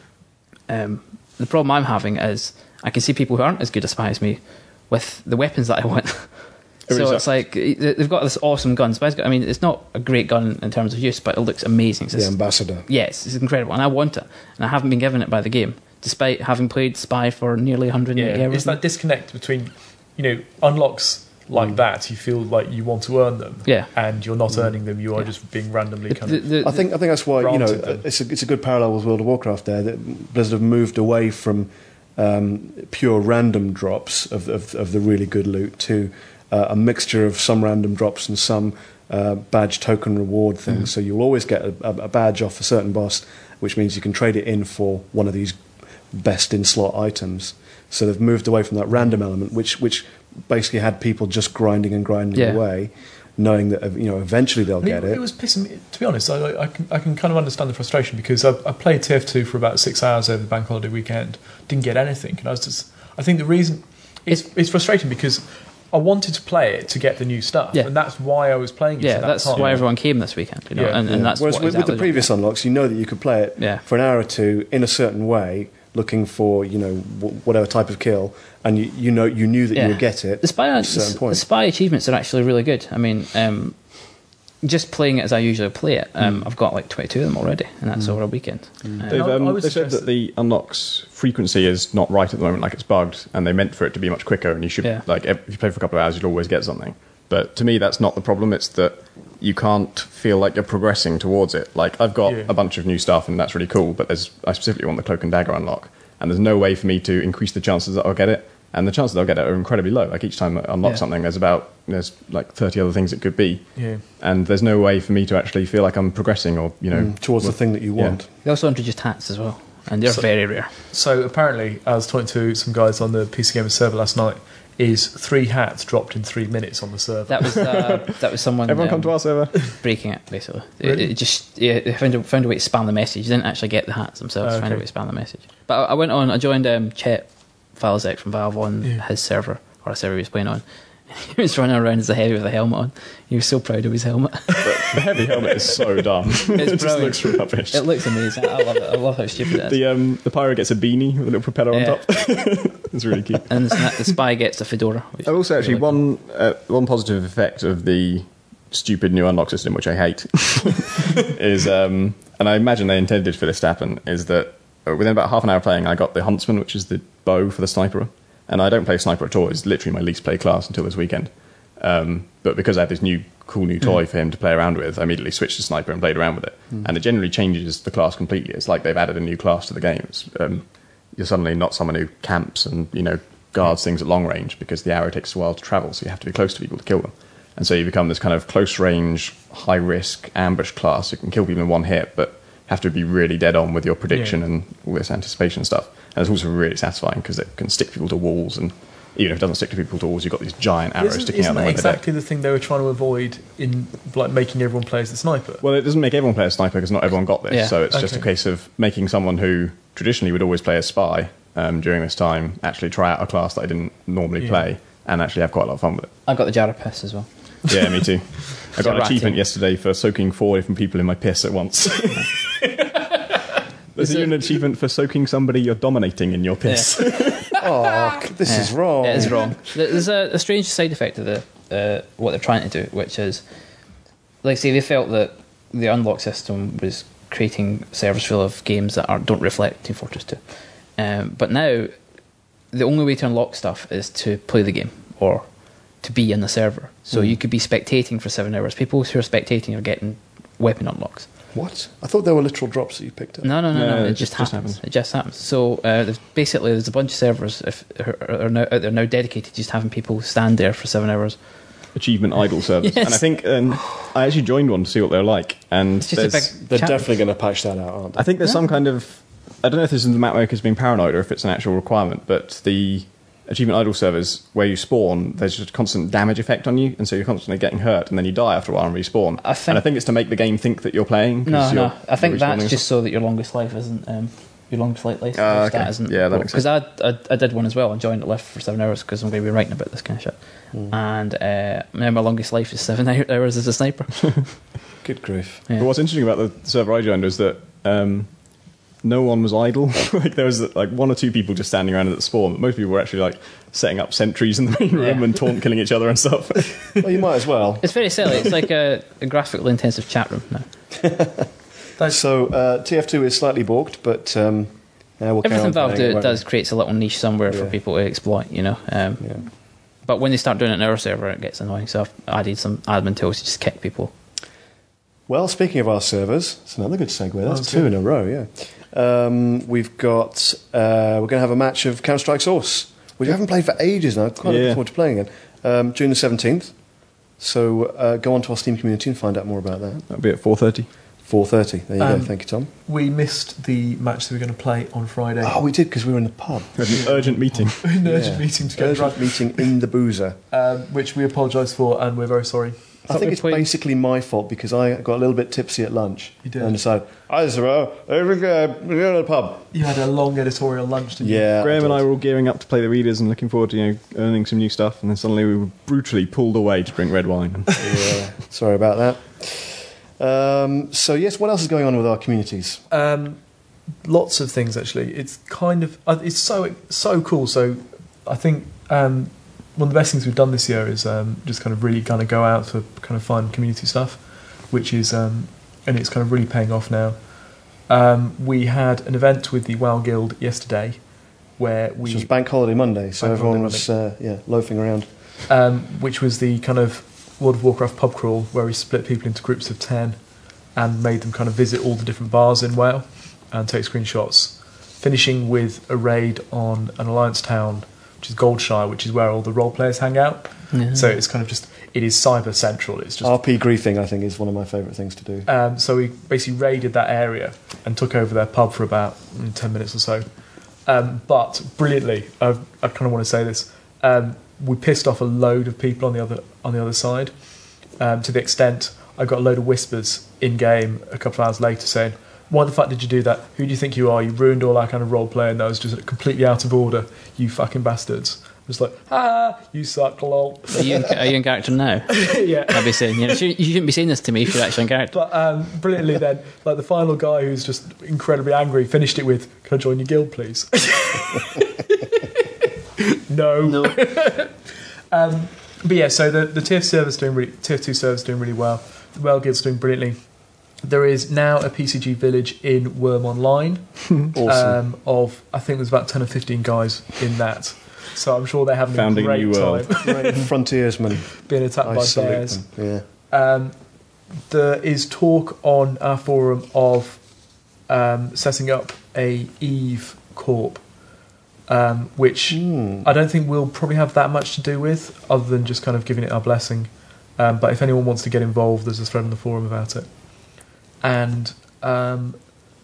um, the problem I'm having is I can see people who aren't as good a spy as me with the weapons that I want. It really So it's sucks. like they've got this awesome gun. Spy's got, I mean, it's not a great gun in terms of use, but it looks amazing. It's The just- ambassador. yes, it's incredible, and I want it, and I haven't been given it by the game, despite having played Spy for nearly one hundred eighty yeah, hours. it's that disconnect between, you know, unlocks like that. You feel like you want to earn them, Yeah. and you're not earning them. You are Yeah. just being randomly The- kind the- of. the- I think I think that's why you know Granted them. it's a it's a good parallel with World of Warcraft there that Blizzard have moved away from um, pure random drops of, of of the really good loot to uh, a mixture of some random drops and some uh, badge token reward things. So you'll always get a, a badge off a certain boss, which means you can trade it in for one of these best in slot items. So they've moved away from that random element, which which basically had people just grinding and grinding Yeah. away, knowing that uh, you know eventually they'll I mean, get it. it. was pissing me. To be honest, I, I, can, I can kind of understand the frustration because I, I played T F two for about six hours over the bank holiday weekend, didn't get anything, and I was just. I think the reason it's it's frustrating because I wanted to play it to get the new stuff, Yeah. and that's why I was playing it. yeah, at that that's time. why everyone came this weekend, you know, Yeah. and, and Yeah. that's Whereas what with, with exactly the previous unlocks, you know that you could play it Yeah. for an hour or two in a certain way, looking for you know w- whatever type of kill, and you, you know you knew that Yeah. you would get it. The spy, at a certain the, the point. spy achievements are actually really good. I mean, um, just playing it as I usually play it, um, I've got like twenty-two of them already, and that's over a weekend. Um, They've, I- um, I was they said interested- that the unlocks frequency is not right at the moment, like it's bugged, and they meant for it to be much quicker. And you should, Yeah. like, if you play for a couple of hours, you'll always get something. But to me, that's not the problem. It's that you can't feel like you're progressing towards it. Like I've got Yeah. a bunch of new stuff, and that's really cool. But there's, I specifically want the cloak and dagger unlock, and there's no way for me to increase the chances that I'll get it. And the chances I'll get it are incredibly low. Like each time I unlock Yeah. something, there's about there's like thirty other things it could be. Yeah. And there's no way for me to actually feel like I'm progressing, or you know, Mm, towards the thing that you Yeah. want. they also introduced hats as well, and they're So- very rare. So apparently, I was talking to some guys on the P C Gamer server last night. Is three hats dropped in three minutes on the server? That was uh, that was someone Everyone come um, to our server. breaking it basically. It, Really? it just yeah, they found a, found a way to spam the message. They didn't actually get the hats themselves. Oh, Found a okay. way to spam the message. But I, I went on. I joined um, Chet Falzek from Valve on Yeah. his server or a server he was playing on. He was running around as a heavy with a helmet on. He was so proud of his helmet. The heavy helmet is so dumb. it just brilliant. looks rubbish. It looks amazing. I love it. I love how stupid it is. The um the pyro gets a beanie with a little propeller on Yeah. top. It's really cute. And the, sna- the spy gets a fedora. Which And also, is actually, really cool. one uh, one positive effect of the stupid new unlock system, which I hate, is um and I imagine they intended for this to happen, is that uh, within about half an hour of playing, I got the huntsman, which is the bow for the sniper, and I don't play sniper at all. It's literally my least played class until this weekend. Um, but because I had this new cool new toy for him to play around with, I immediately switched to sniper and played around with it. And it generally changes the class completely. It's like they've added a new class to the game. It's, um, you're suddenly not someone who camps and you know guards things at long range because the arrow takes a while to travel, so you have to be close to people to kill them. And so you become this kind of close range, high risk ambush class who can kill people in one hit, but have to be really dead on with your prediction Yeah. and all this anticipation stuff. And it's also really satisfying because it can stick people to walls, and even if it doesn't stick to people to walls, you've got these giant arrows Isn't, sticking isn't out the that way of the deck. exactly the thing they were trying to avoid in like making everyone play as the sniper? Well, it doesn't make everyone play a sniper because not everyone got this. Yeah. So it's just a Okay. case of making someone who traditionally would always play as spy um, during this time actually try out a class that I didn't normally Yeah. play and actually have quite a lot of fun with it. I got the jar of piss as well. Yeah, me too. I got an ratty. achievement yesterday for soaking four different people in my piss at once. There's Is it- even an achievement for soaking somebody you're dominating in your piss. Oh, this Yeah. is wrong. It is wrong. There- There's a, a strange side effect of the uh, what they're trying to do, which is, like, say they felt that the unlock system was creating servers full of games that are, don't reflect Team Fortress two. Um, but now, the only way to unlock stuff is to play the game or to be in the server. So you could be spectating for seven hours. People who are spectating are getting weapon unlocks. What? I thought there were literal drops that you picked up. No, no, no, No, no. it It just, just happens. happens. It just happens. So uh, there's basically, there's a bunch of servers if, are, are now out there now dedicated to just having people stand there for seven hours. Achievement idle service. Yes. And I think um, I actually joined one to see what they're like. And It's just a there's- big They're chat- definitely going to patch that out, aren't they? I think there's Yeah. some kind of... I don't know if this is the map makers being paranoid or if it's an actual requirement, but the achievement idle servers where you spawn, there's just a constant damage effect on you, and so you're constantly getting hurt, and then you die after a while and respawn. I think- and I think it's to make the game think that you're playing. 'cause No, you're, no. I think you're respawning that's and just stuff. so that your longest life isn't um, your longest life life Ah, stat okay. isn't. Yeah, that makes Because I, I I did one as well and joined it left for seven hours because I'm going to be writing about this kind of shit. Hmm. And uh, now my longest life is seven hours as a sniper. Good grief. Yeah. But what's interesting about the server I joined was that um, no one was idle. Like there was like one or two people just standing around at the spawn, but most people were actually like setting up sentries in the main room Yeah. and taunt killing each other and stuff. Well, you might as well. It's very silly. It's like a, a graphically intensive chat room now. That's, So uh, T F two is slightly balked, but um, uh, we'll carry Everything on Valve playing it, do won't does creates a little niche somewhere for Yeah. people to exploit, you know. Um, we? Yeah. But when they start doing it in our server, it gets annoying. So I've added some admin tools to just kick people. Well, speaking of our servers, it's another good segue. That's Oh, two good. in a row, yeah. Um, we've got, uh, we're going to have a match of Counter-Strike Source, which I haven't played for ages now. Quite looking Yeah. forward to playing again. Um, June the seventeenth. So uh, go on to our Steam community and find out more about that. That'll be at four thirty. four thirty. There you Um, go. Thank you, Tom. we missed the match that we were going to play on Friday. Oh, we did because we were in the pub. We had an urgent meeting. An urgent Yeah. meeting to get Urgent drunk, meeting in the boozer. um, which we apologise for, and we're very sorry. I thought think we it's played- basically my fault because I got a little bit tipsy at lunch. You did. And decided, I just, uh, we're going to the pub. You had a long editorial lunch, didn't you? Yeah. Graham and I did. were all gearing up to play the readers and looking forward to you know earning some new stuff, and then suddenly we were brutally pulled away to drink red wine. Yeah, sorry about that. Um, so, yes, what else is going on with our communities? Um, lots of things actually. It's kind of uh, it's so so cool. So I think um, one of the best things we've done this year is um, just kind of really kind of go out to kind of find community stuff, which is um, and it's kind of really paying off now. Um, we had an event with the WoW Guild yesterday where we Which was Bank Holiday Monday, so Bank everyone Holiday was uh, yeah loafing around. um, which was the kind of World of Warcraft pub crawl where we split people into groups of ten and made them kind of visit all the different bars in WoW and take screenshots, finishing with a raid on an Alliance town, which is Goldshire, which is where all the role players hang out. Yeah. So it's kind of just, it is cyber central. It's just R P griefing, I think, is one of my favourite things to do. Um, so we basically raided that area and took over their pub for about mm, ten minutes or so. Um, but brilliantly, I, I kind of want to say this: um, we pissed off a load of people on the other on the other side, um, to the extent I got a load of whispers in game a couple of hours later saying, "Why the fuck did you do that? Who do you think you are? You ruined all our kind of role play, and that was just completely out of order. You fucking bastards!" Just like, ah, you suck, lol. Are you, in, are you in character now? Yeah. I'd be saying, you, know, you shouldn't be saying this to me if you're actually in character. But um, brilliantly then, like the final guy who's just incredibly angry finished it with, "Can I join your guild, please?" no. No. Um, but yeah, so the, the T F server's doing really, T F two server's doing really well. The WoW Guild's doing brilliantly. There is now a P C G village in Worm Online. Awesome. Um, of I think there's about ten or fifteen guys in that. So I'm sure they're having Founding a a great new world. time Great frontiersmen. being attacked I by salute bears. them. Yeah. Um, there is talk on our forum of um, setting up a Eve Corp, um, which Hmm. I don't think we'll probably have that much to do with, other than just kind of giving it our blessing. Um, but if anyone wants to get involved, there's a thread on the forum about it. And um,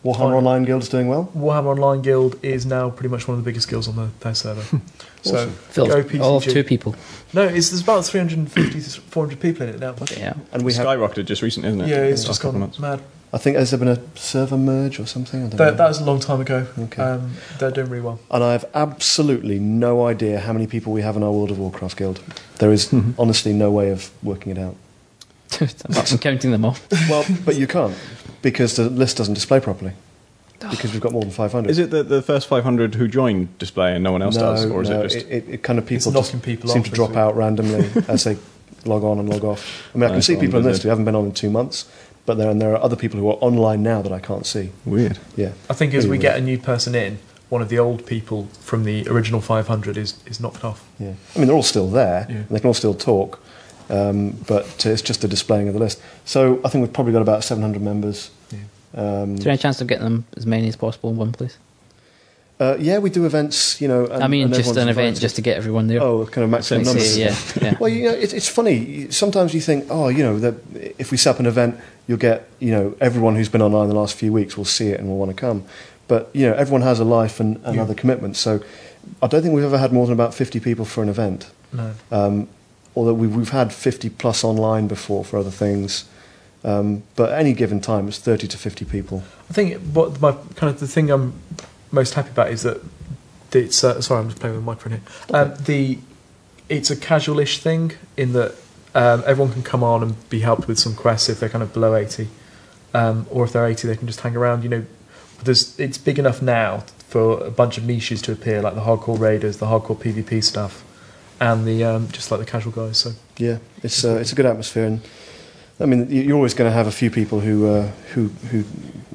Warhammer Fine. Online Guild's doing well. Warhammer Online Guild is now pretty much one of the biggest guilds on the, their server. So Awesome. Phil, go P C G. all of two people. No, it's, there's about three hundred fifty to four hundred people in it now. Yeah. And we have, skyrocketed just recently, isn't it? Yeah, it's Last just couple gone of months. mad. I think, has there been a server merge or something? I don't That, know. that was a long time ago. Okay. Um, they're doing really well. And I have absolutely no idea how many people we have in our World of Warcraft guild. There is honestly no way of working it out. Apart from counting them all. Well, but you can't, because the list doesn't display properly. Because we've got more than five hundred. Is it the, the first five hundred who joined display and no one else no, does, or is no, it just? It, it, it kind of It's people knocking just people seem off to as drop we- out randomly as they log on and log off. I mean, I can Nice see one, people on this Blizzard. who haven't been on in two months, but there and there are other people who are online now that I can't see. Weird. Yeah, I think as Really we get a new person in, one of the old people from the original five hundred is, is knocked off. yeah. I mean, they're all still there. Yeah. And they can all still talk, um, but uh, it's just a displaying of the list. So I think we've probably got about seven hundred members. Yeah. Um, Is there any chance of getting them as many as possible in one place? uh, yeah, we do events. You know, and, I mean, and just everyone's an event invited. just to get everyone there. Oh, kind of maximum Like numbers. say, yeah, yeah. Well, you know, it, it's funny. Sometimes you think, oh, you know, that if we set up an event, you'll get, you know, everyone who's been online the last few weeks will see it and will want to come. But you know, everyone has a life and, and Yeah. other commitments. So, I don't think we've ever had more than about fifty people for an event. No. Um, although we've we've had fifty plus online before for other things. Um, but at any given time, it's thirty to fifty people. I think what my kind of the thing I'm most happy about is that it's uh, sorry, I'm just playing with the microphone here. Um, the it's a casual-ish thing in that um, everyone can come on and be helped with some quests if they're kind of below eighty, um, or if they're eighty, they can just hang around. You know, there's it's big enough now for a bunch of niches to appear, like the hardcore raiders, the hardcore PvP stuff, and the um, just like the casual guys. So Yeah, it's uh, it's a good atmosphere, and I mean, you- you're always going to have a few people who uh, who who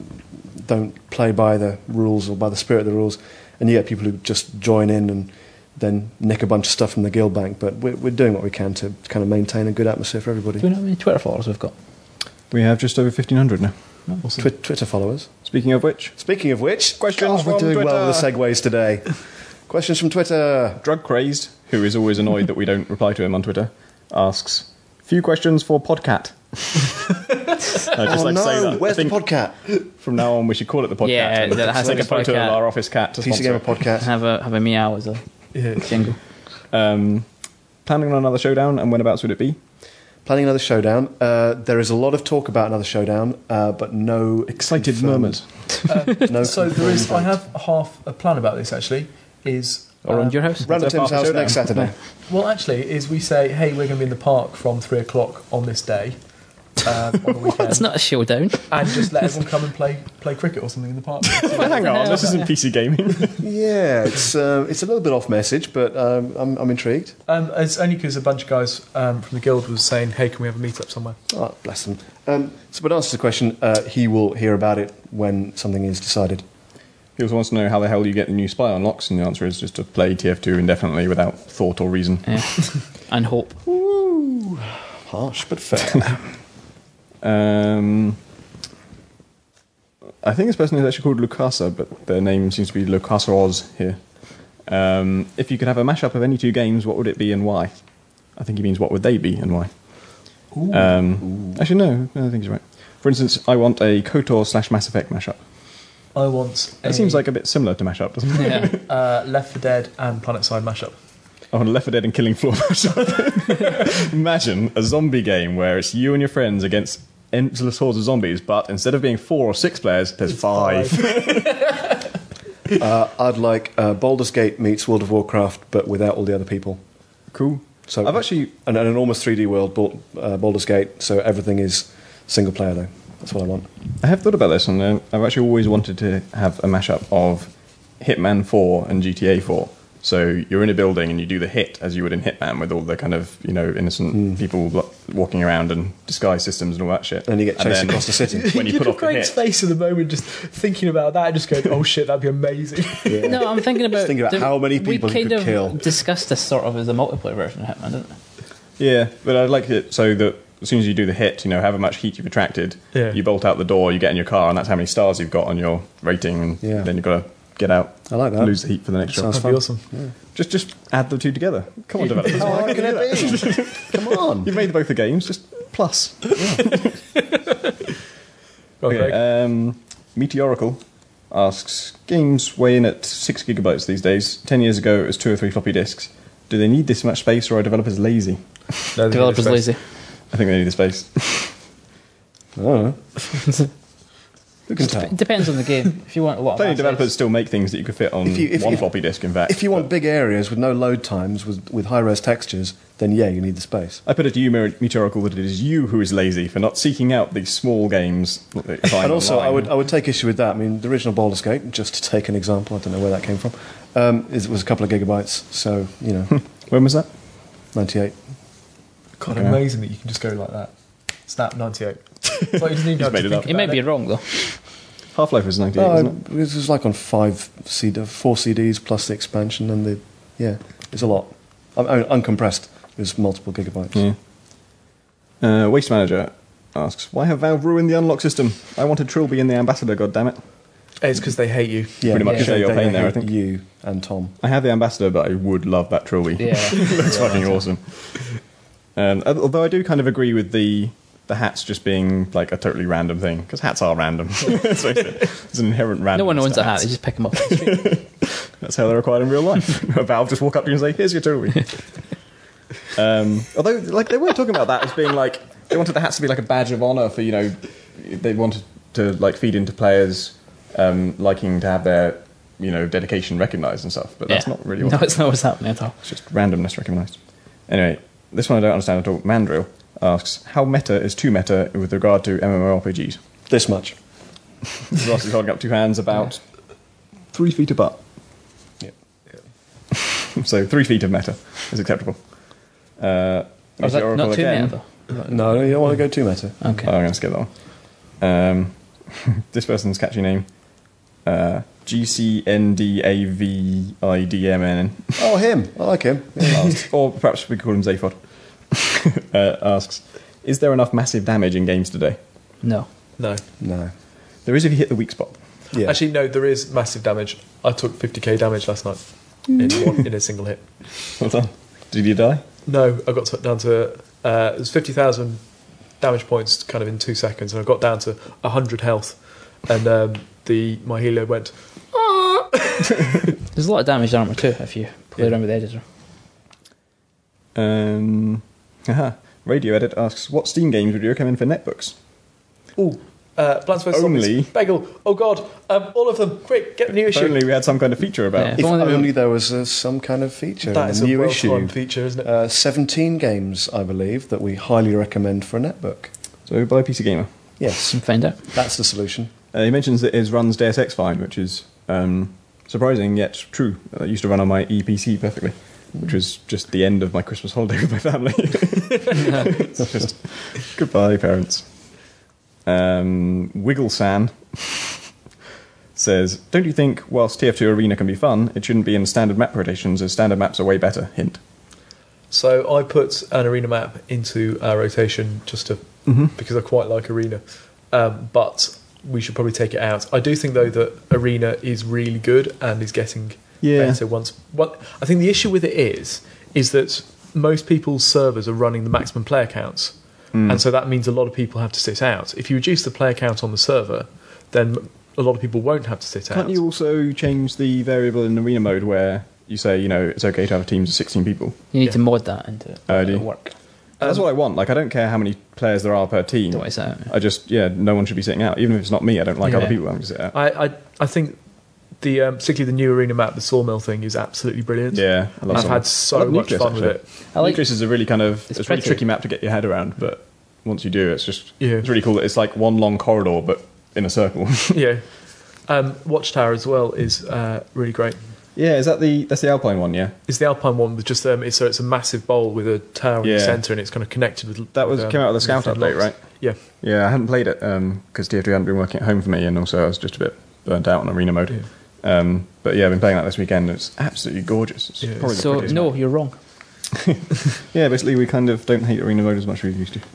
don't play by the rules or by the spirit of the rules, and you get people who just join in and then nick a bunch of stuff from the guild bank. But we're, we're doing what we can to kind of maintain a good atmosphere for everybody. Do we know how many Twitter followers we've got? We have just over fifteen hundred now. awesome. Twi- Twitter followers. Speaking of which, Speaking of which, Questions God, we're from doing well with the Twitter. segues today. Questions from Twitter. Drug Crazed, who is always annoyed that we don't reply to him on Twitter, asks, few questions for Podcat. I just Oh like to say no, that. where's I the think podcat? from now on we should call it the Podcat. Yeah, and that has take to a be photo Podcat. of our office cat to Piece of sponsor Gamer it. podcast. Have a have a meow as a Yeah. jingle. Um, planning on another showdown, and whenabouts would it be? Planning another showdown. Uh, there is a lot of talk about another showdown, uh, but no Excited confirmed- murmurs. No So there is. I confirmed have half a plan about this actually. Is Or uh, around your house? Random Is there Tim's part of house the next Saturday. Well, actually, is we say, hey, we're going to be in the park from three o'clock on this day, um, on the weekend, It's not a showdown. and just let everyone come and play play cricket or something in the park. Hang on, this isn't P C gaming. Yeah, it's uh, it's a little bit off message, but um, I'm I'm intrigued. um, it's only because a bunch of guys um, from the guild was saying, hey, can we have a meet up somewhere? Oh, bless them. Um, so, but answer to the question, uh, he will hear about it when something is decided. He also wants to know how the hell you get the new spy unlocks, and the answer is just to play T F two indefinitely without thought or reason. Yeah. And hope. Woo! Harsh but fair. Um, I think this person is actually called Lucasa, but their name seems to be Lucasa Oz here. Um, if you could have a mashup of any two games, what would it be and why? I think he means what would they be and why. Um, actually, no, I think he's right. For instance, I want a KOTOR slash Mass Effect mashup. I want. That seems like a bit similar to mashup, doesn't it? Yeah. uh, Left four Dead and Planet Side mashup. I want a Left four Dead and Killing Floor mashup. Imagine a zombie game where it's you and your friends against endless hordes of zombies, but instead of being four or six players, there's five. uh, I'd like uh, Baldur's Gate meets World of Warcraft, but without all the other people. Cool. So I've actually an, an enormous three D world, Bal- uh, Baldur's Gate. So everything is single player, though. That's what I want. I have thought about this, and uh, I've actually always wanted to have a mashup of Hitman four and G T A four. So you're in a building and you do the hit as you would in Hitman with all the kind of, you know, innocent Mm. people lo- walking around and disguise systems and all that shit. And you get And chased then across the city. when you put off the Craig's hit. face at the moment, just thinking about that, just going, "Oh shit, that'd be amazing." Yeah. No, I'm thinking about. Just thinking about the- how many people we you kind could of kill. discussed this sort of as a multiplayer version of Hitman, didn't we? Yeah, but I'd like it so that as soon as you do the hit, you know, however much heat you've attracted, Yeah. you bolt out the door, you get in your car, and that's how many stars you've got on your rating, and Yeah. then you've got to get out, I like that. lose the heat for the next job. Sounds That'd be fun. awesome. Just, just add the two together. Come on, developers. How hard can it be? Come on. You've made both the games, just plus. Go on, Okay, Craig. um, Meteorical asks, games weigh in at six gigabytes these days. Ten years ago, it was two or three floppy disks. Do they need this much space, or are developers lazy? No, they Developers need the space. lazy. I think they need the space. I don't know. Who can tell? It depends on the game. If you want a lot of Plenty of assets- developers still make things that you could fit on If you- if one you- floppy disk, in fact. If you want but big areas with no load times, with, with high-res textures, then yeah, you need the space. I put it to you, Mer- Meteorical, that it is you who is lazy for not seeking out these small games. that you find And also, I online. would I would take issue with that. I mean, the original Baldur's Gate, just to take an example, I don't know where that came from, um, is, was a couple of gigabytes. So you know, When was that? ninety-eight. God, Yeah. amazing that you can just go like that. Snap ninety-eight. It's like you just need He's to made it think up. You might about be it. wrong though. Half-Life was ninety-eight, Oh, wasn't it? it was like on five C D, four C Ds plus the expansion, and the yeah, it's a lot. I mean, uncompressed. There's multiple gigabytes. Yeah. Uh, Waste Manager asks, why have Valve ruined the unlock system? I wanted Trilby in the ambassador, goddammit. It's because they hate you. Yeah, Pretty much because share they- your they pain there, I hate think. You and Tom. I have the ambassador, but I would love that Trilby. Yeah. Looks fucking awesome. Um, although I do kind of agree with the the hats just being like a totally random thing, because hats are random. Let's face it. There's an inherent random. No one owns a hat. They just pick them up. That's how they're acquired in real life. Valve just walk up to you and say, "Here's your Trilby." um, although, like they were talking about that as being like they wanted the hats to be like a badge of honor for, you know, they wanted to like feed into players um, liking to have their, you know, dedication recognised and stuff. But that's Yeah. not really what No, it's not what's happening at all. it's just randomness recognised. Anyway, this one I don't understand at all. Mandrill asks, how meta is too meta with regard to MMORPGs? This much. Ross is holding up two hands about three feet apart. Yeah. So three feet of meta is acceptable. Uh, Oh, is that Meteorical not too again. meta though? No, you don't want to go too meta. Okay. Oh, I'm going to skip that one. Um, this person's catchy name. Uh, G C N D A V I D M N. Oh, him. I like him. Yeah. Or perhaps we could call him Zaphod. uh, asks, is there enough massive damage in games today? No. No. No. There is if you hit the weak spot. Yeah. Actually, no, there is massive damage. I took fifty k damage last night in, one, in a single hit. Well done. Did you die? No, I got to, down to uh, it was fifty thousand damage points, kind of in two seconds, and I got down to a hundred health, and um, the my healer went. "Ah!" There's a lot of damage armor too if you play Yeah. around with the editor. Um, haha. Radio Edit asks, what Steam games would you recommend for netbooks? Ooh, uh, Plants vs Only- Zombies, Bagel. Oh God, um, all of them. Quick, get the new If issue. only we had some kind of feature about Yeah. it. If only only, we- there was uh, some kind of feature That in is the a new well-timed issue. feature, isn't it? Uh, seventeen games, I believe, that we highly recommend for a netbook. So buy P C Gamer. Yes, And find out. that's the solution. Uh, he mentions that his runs Deus Ex fine, which is um, surprising yet true. Uh, it used to run on my E P C perfectly, which was just the end of my Christmas holiday with my family. So just, goodbye, parents. Um, Wigglesan says, don't you think whilst T F two Arena can be fun, it shouldn't be in standard map rotations, as standard maps are way better? Hint. So I put an arena map into our rotation just to because I quite like arena, um, but we should probably take it out. I do think though that arena is really good and is getting Yeah. better once. What I think the issue with it is is that most people's servers are running the maximum player counts, and so that means a lot of people have to sit out. If you reduce the player count on the server, then a lot of people won't have to sit Can't out. you also change the variable in arena mode where you say, you know, it's okay to have teams of sixteen people? You need Yeah. to mod that into it. Oh, do you? It'll work. That's what I want. Like, I don't care how many players there are per team. Don't want to sit out. I just, yeah, no one should be sitting out. Even if it's not me, I don't like Yeah. other people having to sit out. I, I I think the um, particularly the new arena map, the Sawmill thing, is absolutely brilliant. Yeah, I love I've Sawmill. had I so love much Nucleus, fun with actually. it. I like- Nucleus is a really kind of, It's it's, a really pretty. tricky map to get your head around, but once you do, it's just, Yeah. it's really cool that it's like one long corridor, but in a circle. Yeah, um, Watchtower as well is uh, really great. Yeah, is that the, that's the Alpine one, yeah? It's the Alpine one with just um, it's so it's a massive bowl with a tower in Yeah. the centre and it's kind of connected with. That was, with, um, came out of the Scout with update, blocks. right? Yeah, Yeah, I hadn't played it because T F two hadn't been working at home for me, and also I was just a bit burnt out on arena mode. Yeah. Um, but yeah, I've been playing that this weekend, and it's absolutely gorgeous. It's Yeah. probably the So, prettiest no, map. you're wrong. Yeah, basically we kind of don't hate arena mode as much as we used to.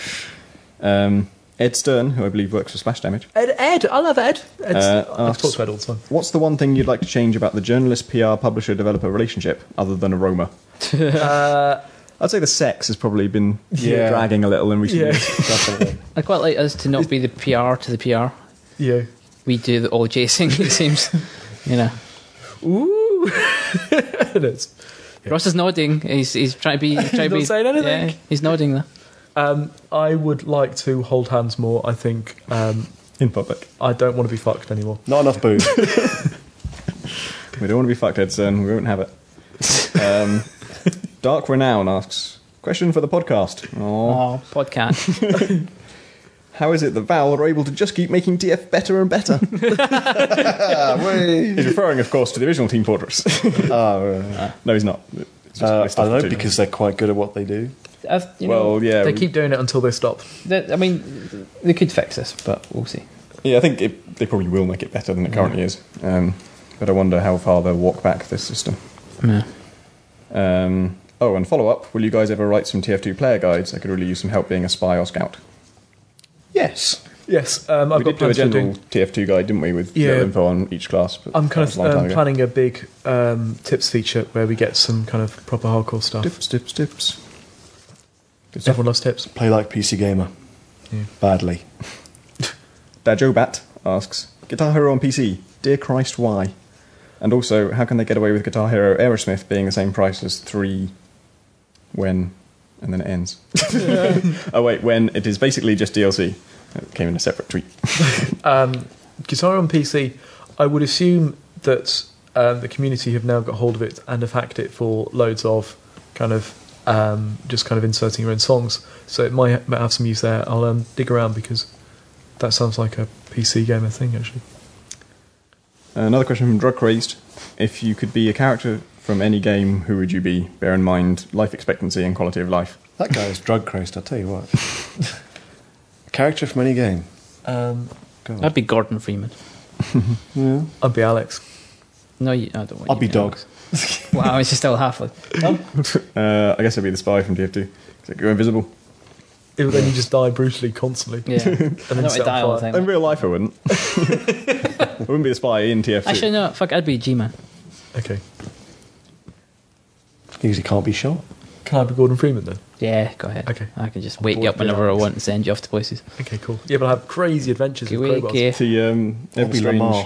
um, Ed Stern, who I believe works for Splash Damage, Ed, Ed, I love Ed. Ed's, Uh, I've asks- talked to Ed all the time. what's the one thing you'd like to change about the journalist, P R, publisher, developer relationship other than aroma? Uh, I'd say the sex has probably been Yeah. dragging a little in recent Yeah. years. Definitely. I'd quite like us to not be the P R to the P R. yeah, we do the all chasing. It seems, you know. Ooh, it is. Yeah. Ross is nodding. He's he's trying to be. He's trying to not be. saying anything. Yeah, he's nodding there. Um, I would like to hold hands more. I think um, In public. I don't want to be fucked anymore. Not enough booze. We don't want to be fucked, Edson. We won't have it. Um, Dark Renown asks, question for the podcast. Aww. Oh, podcast. How is it that Valve are able to just keep making T F better and better? He's referring, of course, to the original Team Fortress. Oh, right. No, he's not. It's just Uh, list I off don't know, material. because they're quite good at what they do. I've, you know, Well, yeah. They we- keep doing it until they stop. that- I mean, they could fix this, but we'll see. Yeah, I think it, they probably will make it better than it currently is. Um, but I wonder how far they'll walk back this system. Yeah. Um, oh, and follow up, will you guys ever write some T F two player guides? I could really use some help being a spy or scout. Yes. Yes, um, I've we got did do a plans to general do. T F two guide, didn't we, with Yeah. little info on each class? But I'm that kind was of a long time um, ago. planning a big um, tips feature where we get some kind of proper hardcore stuff. Tips, tips, tips. Good stuff. Everyone loves tips. Play like P C Gamer. Yeah. Badly. Dajobat asks, Guitar Hero on P C, dear Christ, why? And also, how can they get away with Guitar Hero Aerosmith being the same price as three when, and then it ends? Oh wait, when it is basically just D L C. It came in a separate tweet. Um, Guitar on P C, I would assume that um, the community have now got hold of it and have hacked it for loads of kind of um, just kind of inserting your own songs. So it might, might have some use there. I'll um, dig around because that sounds like a P C gamer thing, actually. Another question from Drug Crazed. If you could be a character from any game, who would you be? Bear in mind life expectancy and quality of life. That guy is drug crazed, I'll tell you what. A character from any game. Um, Go on. I'd be Gordon Freeman. Yeah. I'd be Alex. No, you, I don't want I'll you be to Dog. Wow, it's just still halfway. Uh, I guess I'd be the spy from T F two. Because I go invisible. But then you just die brutally constantly. Yeah. And I then don't want set to die on all the fire. time. In real life, I wouldn't. I wouldn't be a spy in T F two. Actually, no, fuck, I'd be G-Man. Okay. Usually can't be shot. Can I be Gordon Freeman then? Yeah, go ahead. Okay. I can just wake bored you up with whenever I Alex. want and send you off to places. Okay, cool. Yeah, but I'll have crazy adventures with Okay, crowbars. okay. See, um, I'll Ever be Strange. Lamar.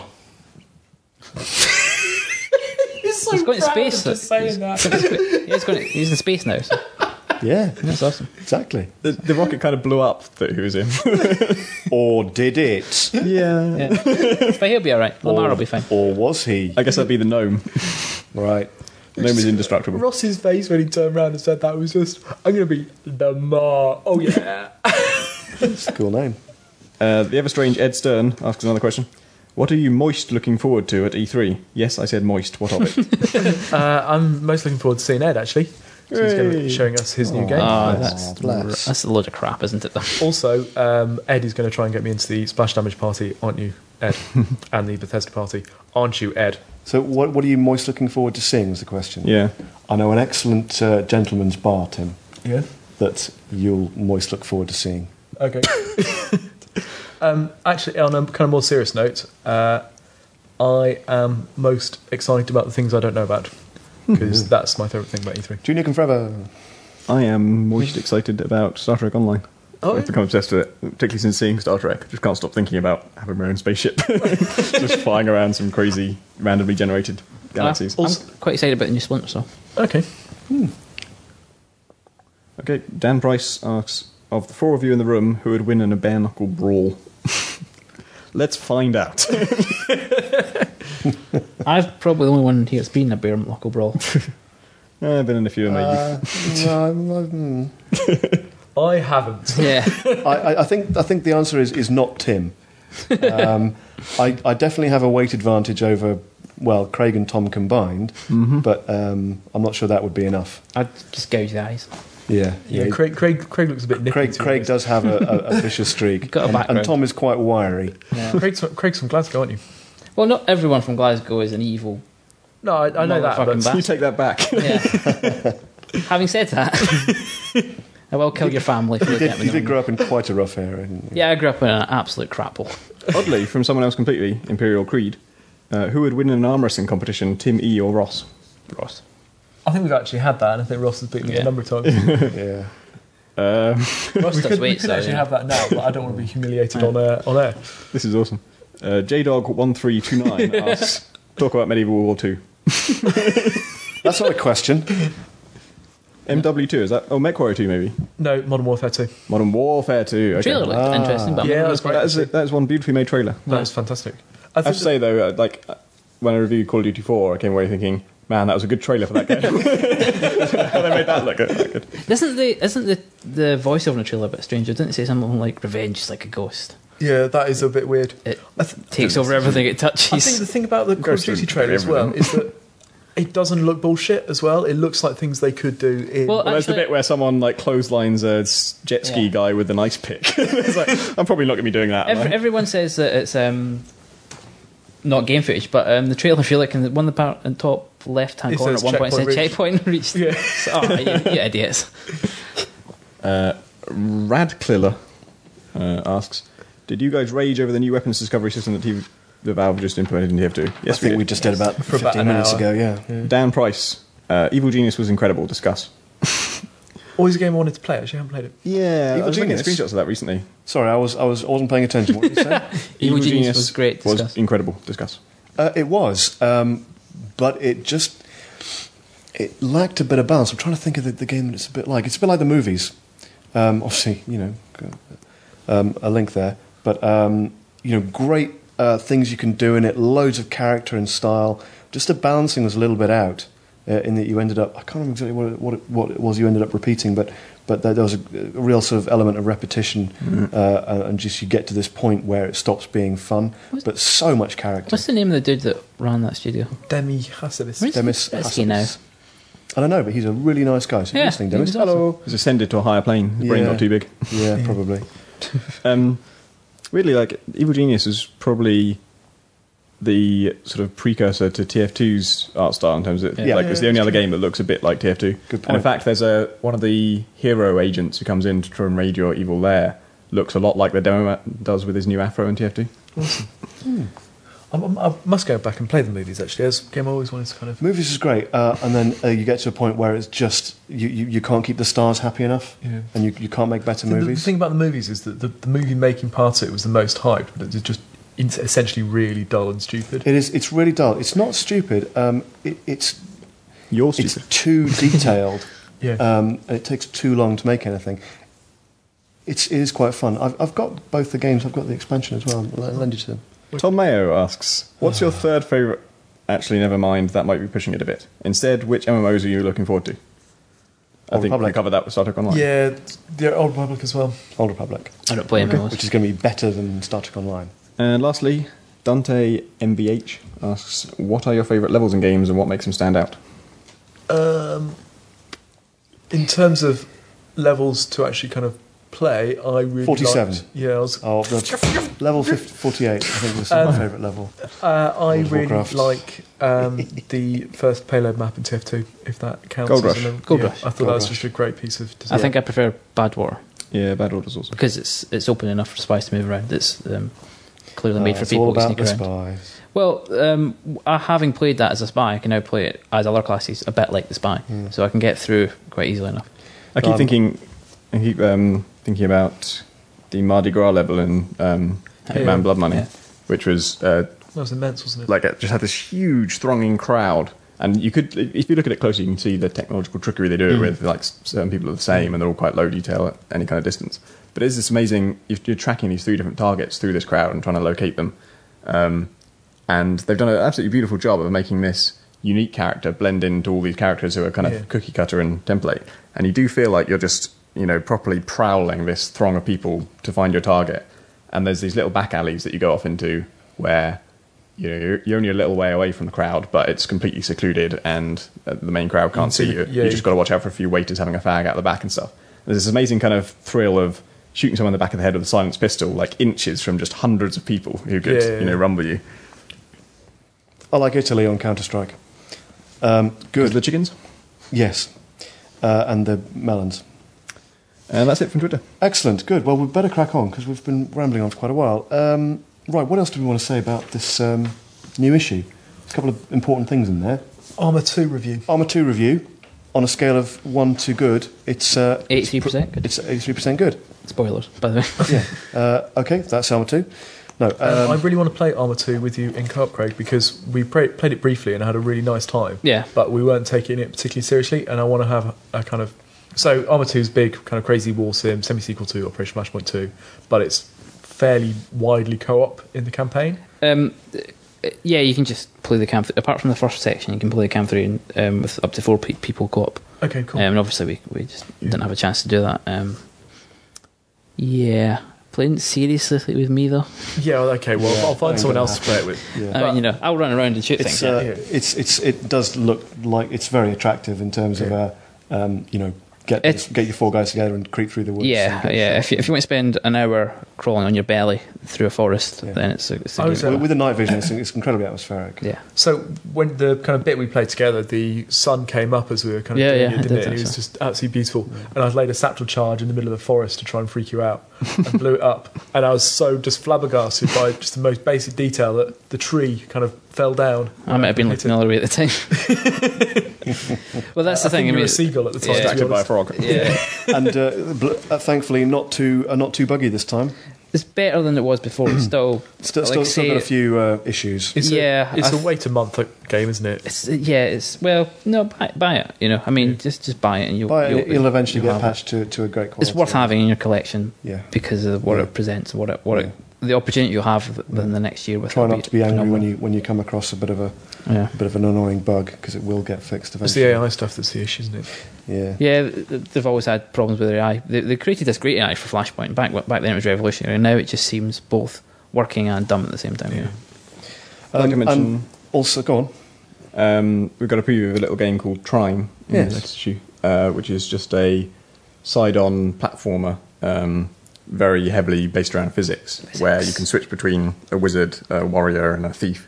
He's so He's going to proud of space. just saying that. he's, going to, he's in space now, so Yeah, that's awesome. exactly. The, the rocket kind of blew up that he was in. Or did it? yeah. Yeah. But he'll be alright. Lamar or, will be fine. Or was he? I guess that'd be the gnome. Right. The gnome is indestructible. Ross's face when he turned around and said that was just, I'm going to be Lamar. Oh, yeah. It's a cool name. Uh, the ever strange Ed Stern asks another question. What are you moist looking forward to at E three? Yes, I said moist. What of it? uh, I'm most looking forward to seeing Ed, actually. So he's going to Hooray. be showing us his new game. Oh, Bless. that's, Bless. that's a load of crap, isn't it, though? Also, um, Ed is going to try and get me into the Splash Damage party, aren't you, Ed? And the Bethesda party. Aren't you, Ed? So, what, what are you most looking forward to seeing is the question. Yeah. I know an excellent uh, gentleman's bar, Tim, Yeah. that you'll most look forward to seeing. Okay. um, actually, on a kind of more serious note, uh, I am most excited about the things I don't know about. Because that's my favourite thing about E three. Junior can forever. I am moist excited about Star Trek Online. Oh, I've yeah. become obsessed with it, particularly since seeing Star Trek. Just can't stop thinking about having my own spaceship. Just flying around some crazy, randomly generated galaxies. I'm quite excited about the new Splinter Cell. Okay. Okay, Dan Price asks, of the four of you in the room, who would win in a bare-knuckle brawl? Let's find out. I've probably the only one here that's been a bare knuckle brawl. Uh, I've been in a few in my Uh, youth. no, no, hmm. I haven't. Yeah. I, I- I think I think the answer is, is not Tim. Um, I, I definitely have a weight advantage over, well, Craig and Tom combined, but um, I'm not sure that would be enough. I'd just gouge the eyes. Yeah, Yeah, Craig, Craig, Craig looks a bit nippy. Craig, to be Craig honest. does have a, a, a vicious streak, Got a and, background. and Tom is quite wiry. Yeah. Craig's, Craig's from Glasgow, aren't you? Well, not everyone from Glasgow is an evil. No, I, I know that, Motherfucking but You take that back. Yeah. Having said that, I will kill your family if you He look did, at me. he did knowing- grow up in quite a rough area. Didn't he? Yeah, I grew up in an absolute crap hole. Oddly, from someone else completely, Imperial Creed, uh, who would win in an arm wrestling competition, Tim E or Ross? Ross. I think we've actually had that, and I think Ross has beaten me Yeah. a number of times. Yeah. Um, Ross we does could, we weight, could so actually yeah. have that now, but I don't want to be humiliated on air. On air. this is awesome. Uh, J Dog one three two nine asks, talk about Medieval War two. That's not a question. M W two, is that? Oh, MechWarrior two, maybe. No, Modern Warfare two. Modern Warfare two. Okay. Trailer looked Ah. interesting, but I'm Yeah, not that's really great. That is, a, that is one beautifully made trailer. That was fantastic. I I have think to say, though, uh, like, uh, when I reviewed Call of Duty four, I came away thinking, man, that was a good trailer for that game. How they made that look good. That good. Isn't the isn't the the voiceover in the trailer a bit strange? Didn't it say something like "revenge is like a ghost"? yeah, that is a bit weird. It I, th- takes over everything it touches. I think the thing about the Call of Goes Duty through trailer as well everything. is that it doesn't look bullshit as well. It looks like things they could do in. Well, Well, there's the Actually- bit where someone, like, clotheslines a s- jet ski Yeah. guy with an ice pick. It's like, I'm probably not going to be doing that, am Every, I? everyone says that it's um, not game footage, but um, the trailer, if you look in the one of the part in top left hand It corner, at says one point it said checkpoint checkpoint reached. Yeah. So, oh, you, you idiots! Uh, Radcliller uh, asks, did you guys rage over the new weapons discovery system that T V, the Valve just implemented in T F two? I think we just did about For about fifteen an minutes hour. ago, yeah. Dan Price, uh, Evil Genius was incredible. Discuss. Always a game I wanted to play. Actually, I haven't played it. Yeah, Evil I was looking at Genius? screenshots of that recently. Sorry, I was I was I wasn't paying attention. What did you say? Evil Genius was great. Was Discuss. incredible. Discuss. Uh, it was, um, but it just it lacked a bit of balance. I'm trying to think of the, the game that it's a bit like. It's a bit like the movies. Um, obviously, you know, um, a link there, but um, you know, great uh, things you can do in it. Loads of character and style. Just the balancing was a little bit out. Uh, in that you ended up, I can't remember exactly what it, what it, what it was you ended up repeating, but but there, there was a, a real sort of element of repetition, Mm-hmm. uh, and just you get to this point where it stops being fun. What's- But so much character. What's the name of the dude that ran that studio? Demi Hasalis. Where's Demis where's he now? Hassabis. I don't know, but he's a really nice guy. So Yeah, you're listening, he was Demis. Hello. He's ascended to a higher plane. His brain Yeah. not too big. Yeah, probably. Um, weirdly, like Evil Genius is probably the sort of precursor to T F two's art style in terms of Yeah. like Yeah, it's the only that's other true. game that looks a bit like T F two. Good And in point. fact, there's a one of the hero agents who comes in to try and raid your evil lair looks a lot like the demo ma- does with his new afro in T F two. I, I must go back and play the movies. Actually, as a game I always wanted to kind of. Movies is great, uh, and then uh, you get to a point where it's just you, you, you can't keep the stars happy enough, Yeah. and you, you can't make better The, the movies. thing about the movies is that the, the movie making part of it was the most hyped, but it's just in- essentially really dull and stupid. It is. It's really dull. It's not stupid. Um, it, it's You're it's stupid. too detailed. Yeah. Um, and it takes too long to make anything. It's it is quite fun. I've I've got both the games. I've got the expansion as well. I'll lend you to them. Tom Mayo asks, "What's your third favourite?" Actually, never mind. That might be pushing it a bit. Instead, which M M Os are you looking forward to? I Old think we Republic. covered that with Star Trek Online. Yeah, the Old Republic as well. Old Republic, I don't play M M Os. which is going to be better than Star Trek Online. And lastly, Dante M V H asks, "What are your favourite levels in games and what makes them stand out?" Um, in terms of levels to actually kind of play, I really forty-seven. liked- yeah, I was. Oh, the, level fifty, forty-eight. I think was Um, my favourite level. Uh, I World of really Warcraft. like um, the first payload map in T F two, if that counts. Gold as Rush. a level. Gold Yeah, Rush. I thought Gold that was Rush. just a great piece of design. I think I prefer Bad War Yeah, Bad Orders also. because it's it's open enough for spies to move around. It's um, clearly Uh, made for it's people all to about sneak the around. spies. Well, um, I, having played that as a spy, I can now play it as other classes, a bit like the spy, Mm. so I can get through quite easily enough. I keep Um, thinking, I keep um, thinking about the Mardi Gras level in um, Hitman Yeah. Blood Money, Yeah. which was uh, that was immense, wasn't it? like it just had this huge thronging crowd, and you could, if you look at it closely, you can see the technological trickery they do it Mm. with. Like s- certain people are the same, and they're all quite low detail at any kind of distance. But it's this amazing. If you're tracking these three different targets through this crowd and trying to locate them, um, and they've done an absolutely beautiful job of making this unique character blend into all these characters who are kind of Yeah. cookie cutter and template. And you do feel like you're just, you know, properly prowling this throng of people to find your target. And there's these little back alleys that you go off into where, you know, you're, you're only a little way away from the crowd, but it's completely secluded and uh, the main crowd can't see you. Yeah, You just got to watch out for a few waiters having a fag out the back and stuff. There's this amazing kind of thrill of shooting someone in the back of the head with a silenced pistol, like inches from just hundreds of people who could, Yeah, yeah, you know, yeah. rumble you. I like Italy on Counter Strike. Um, Good. good. The chickens. Yes, uh, and the melons. And that's it from Twitter. Excellent. Good. Well, we'd better crack on because we've been rambling on for quite a while. Um, right. What else do we want to say about this um, new issue? There's a couple of important things in there. Armour two review. Armour two review. On a scale of one to good, it's uh, eighty-three percent good. It's eighty-three percent good. Spoilers, by the way. Yeah. Uh, okay, that's Armour two. No, Um, um, I really want to play Arma two with you in co-op, Craig, because we pra- played it briefly and had a really nice time. Yeah. But we weren't taking it particularly seriously, and I want to have a kind of... So Arma two is big, kind of crazy war sim, semi-sequel to Operation Flashpoint two, but it's fairly widely co-op in the campaign. Um, yeah, you can just play the Cam three. Apart from the first section, you can play the Cam three um, with up to four pe- people co-op. Okay, cool. Um, and obviously, we, we just didn't have a chance to do that. Um, yeah. Playing it seriously with me, though. Yeah, well, okay, well, Yeah, I'll find I'm someone gonna else to have play to. it with. Yeah. I mean, you know, I'll run around and shoot It's, things. uh, yeah. it's it's it does look like it's very attractive in terms of uh, um, you know get It's- get your four guys together and creep through the woods. Yeah, and get yeah. shot. If you, if you want to spend an hour crawling on your belly through a forest, Yeah. then it's a, it's a I good was, one. uh, with the night vision, it's, it's incredibly atmospheric. Yeah. So when the kind of bit we played together, the sun came up as we were kind of Yeah, doing yeah, it, I didn't did it? And that, it was so. just absolutely beautiful. And I laid a satchel charge in the middle of the forest to try and freak you out, and blew it up. And I was so just flabbergasted by just the most basic detail that the tree kind of fell down. I might have been Hit looking it. the other way at the time. Well, that's the I thing. think I you mean, were a seagull at the time. yeah. to be Distracted by a honest. frog. yeah, and uh, bl- uh, thankfully not too uh, not too buggy this time. it's better than it was before. It's still, Still, like still, I still say, got a few uh, issues. It's Yeah, a, it's I a wait a month game, isn't it? It's, yeah, it's well, no, buy, buy it. You know, I mean, just just buy it, and you'll. But you'll, it'll eventually you'll get have it. patched to, to a great quality. It's worth having in your collection Yeah. because of what Yeah. it presents, what it, what Yeah. it, the opportunity you'll have then the next year with. Try it will not to be angry phenomenal. when you when you come across a bit of a Yeah. bit of an annoying bug because it will get fixed It's eventually. the A I stuff that's the issue, isn't it? Yeah. Yeah, th- th- they've always had problems with their A I. They, they created this great A I for Flashpoint. Back back then it was revolutionary, and now it just seems both working and dumb at the same time. Yeah. I'd like to Um, mention, and also, go on. um, we've got a preview of a little game called Trine in Yes. the latest issue, uh, which is just a side-on platformer, um, very heavily based around physics, Physics. where you can switch between a wizard, a warrior, and a thief.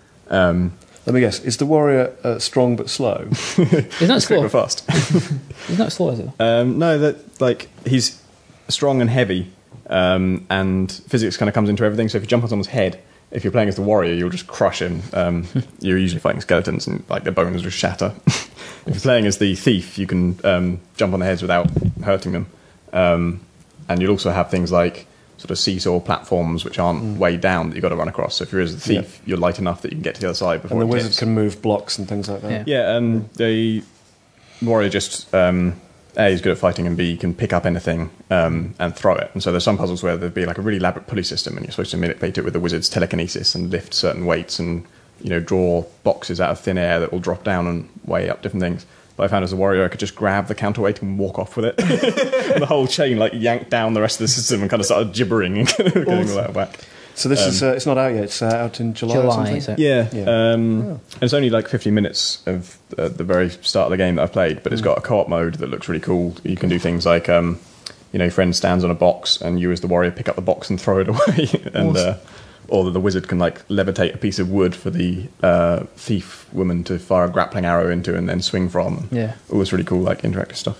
Um, Let me guess. Is the warrior uh, strong but slow? He's not quick slow. but fast. He's not slow, is he? Um, no, that like he's strong and heavy, um, and physics kind of comes into everything. So if you jump on someone's head, if you're playing as the warrior, you'll just crush him. Um, you're usually fighting skeletons, and like their bones just shatter. If you're playing as the thief, you can um, jump on their heads without hurting them, um, and you'll also have things like sort of seesaw platforms which aren't weighed down that you've got to run across. So if you're as the thief, you're light enough that you can get to the other side before And the it wizard hits. can move blocks and things like that. Yeah. Yeah, and the warrior just um, A is good at fighting, and B can pick up anything um, and throw it. And so there's some puzzles where there'd be like a really elaborate pulley system, and you're supposed to manipulate it with the wizard's telekinesis and lift certain weights, and you know draw boxes out of thin air that will drop down and weigh up different things. But I found as a warrior, I could just grab the counterweight and walk off with it, and the whole chain like yanked down the rest of the system and kind of started gibbering and getting all out of whack. So this is uh, it's not out yet. It's uh, out in July, or July, something. is it? Yeah, Yeah. Um, and it's only like fifteen minutes of uh, the very start of the game that I've played, but it's got a co-op mode that looks really cool. You can do things like, um, you know, your friend stands on a box, and you as the warrior pick up the box and throw it away, and uh, or the wizard can like levitate a piece of wood for the uh, thief woman to fire a grappling arrow into and then swing from. Yeah. All this really cool like interactive stuff.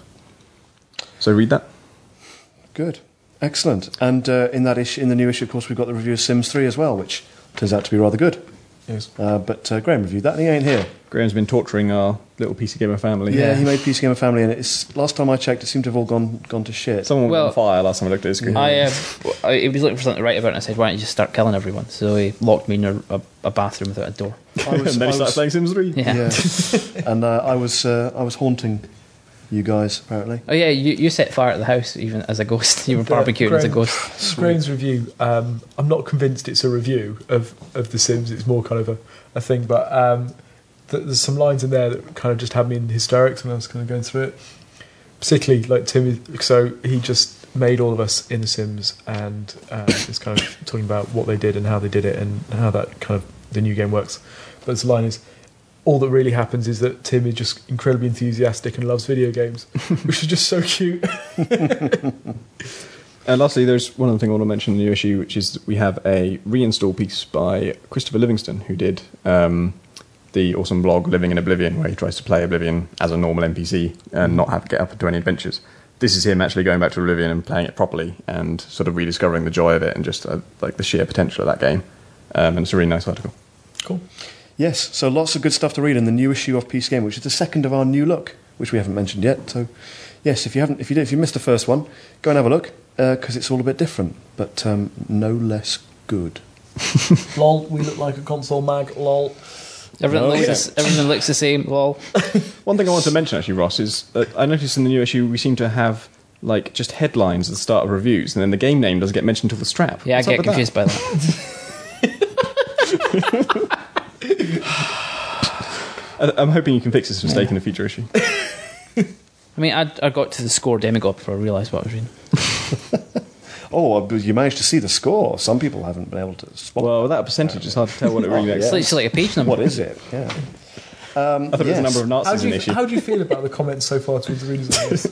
So read that. Good, excellent. And uh, in that issue, in the new issue, of course, we've got the review of Sims three as well, which turns out to be rather good. Yes. Uh, but uh, Graham reviewed that, and he ain't here. Graham's been torturing our little P C Gamer family. Yeah, he made P C Gamer Family, and it's last time I checked, it seemed to have all gone gone to shit. Someone Well- was on fire last time I looked at his screen. I, uh, I he was looking for something to write about, and I said, "Why don't you just start killing everyone?" So he locked me in a, a, a bathroom without a door. I was, and then I he started was- playing Sims three. Yeah. yeah. and uh, I was uh, I was haunting you guys apparently. Oh yeah, you, you set fire at the house even as a ghost. You were The barbecuing as a Graham- ghost. Graham's review, um, I'm not convinced it's a review of, of The Sims, it's more kind of a, a thing, but um, th- there's some lines in there that kind of just had me in hysterics when I was kind of going through it. Particularly, like Tim, so he just made all of us in The Sims, and uh, is kind of talking about what they did and how they did it and how that kind of the new game works. But the line is, all that really happens is that Tim is just incredibly enthusiastic and loves video games, which is just so cute. And lastly, there's one other thing I want to mention in the new issue, which is that we have a reinstall piece by Christopher Livingston, who did um, the awesome blog Living in Oblivion, where he tries to play Oblivion as a normal N P C and not have to get up into any adventures. This is him actually going back to Oblivion and playing it properly and sort of rediscovering the joy of it and just uh, like the sheer potential of that game. Um, and it's a really nice article. Cool. Yes, so lots of good stuff to read in the new issue of P C Gamer, which is the second of our new look, which we haven't mentioned yet. So, yes, if you haven't, if you did, if you missed the first one, go and have a look because uh, it's all a bit different, but um, no less good. Lol, we look like a console mag. Lol. Everything, No, looks yeah. the, everything looks the same. Lol. One thing I want to mention, actually, Ross, is that I noticed in the new issue we seem to have like just headlines at the start of reviews, and then the game name doesn't get mentioned until the strap. Yeah, What's I up get with confused by that. that? I- I'm hoping you can fix this mistake in a future issue. I mean, I, I got to the score demigod before I realised what I was reading. Oh, but you managed to see the score. Some people haven't been able to spot. Well, without a percentage, it's hard to tell what it really Oh, is. yeah. It's like, it's like a page number. What is it? Yeah. Um, I thought it was yes. the number of How Nazis do, in you, issue. how do you feel about the comments so far towards the readers of this?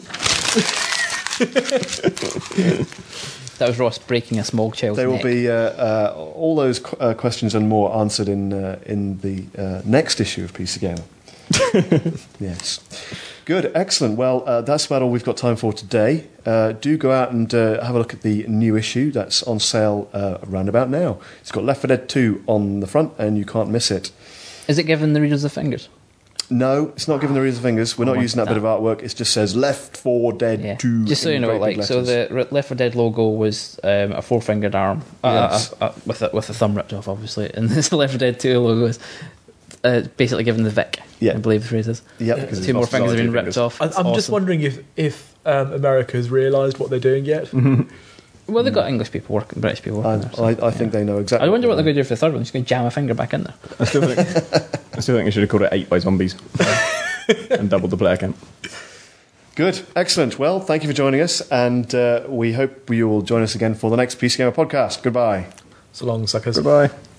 That was Ross breaking a small child's There will neck. be uh, uh, all those qu- uh, questions and more answered in uh, in the uh, next issue of P C Gamer. Yes. Good, excellent. Well, uh, that's about all we've got time for today. Uh, do go out and uh, have a look at the new issue that's on sale uh, around about now. It's got Left four Dead two on the front, and you can't miss it. Is it giving the readers the fingers? No, it's not giving the readers fingers. We're I not want using that, bit of that. artwork. It just says Left four Dead Yeah. two. Just so in you know, great big like, so letters. the Re- Left four Dead logo was um, a four-fingered arm, uh, Yes. uh, uh, with a, with a thumb ripped off, obviously, and this Left four Dead two logo is uh, basically given the Vic. Yeah. I believe the phrase is. Yep. Because Two it's more lost fingers have two been ripped fingers. off. I, It's I'm just awesome. wondering if if um, America has realised what they're doing yet. Well, they've got English people working, British people working there. so, I, I, I think yeah. they know exactly. I wonder what they're they're going to do for the third one. Just going to jam a finger back in there. I still think I still think I should have called it Eight by Zombies and doubled the player count. Good, excellent. Well, thank you for joining us, and uh, we hope you will join us again for the next P C Gamer podcast. Goodbye. So long, suckers. Goodbye.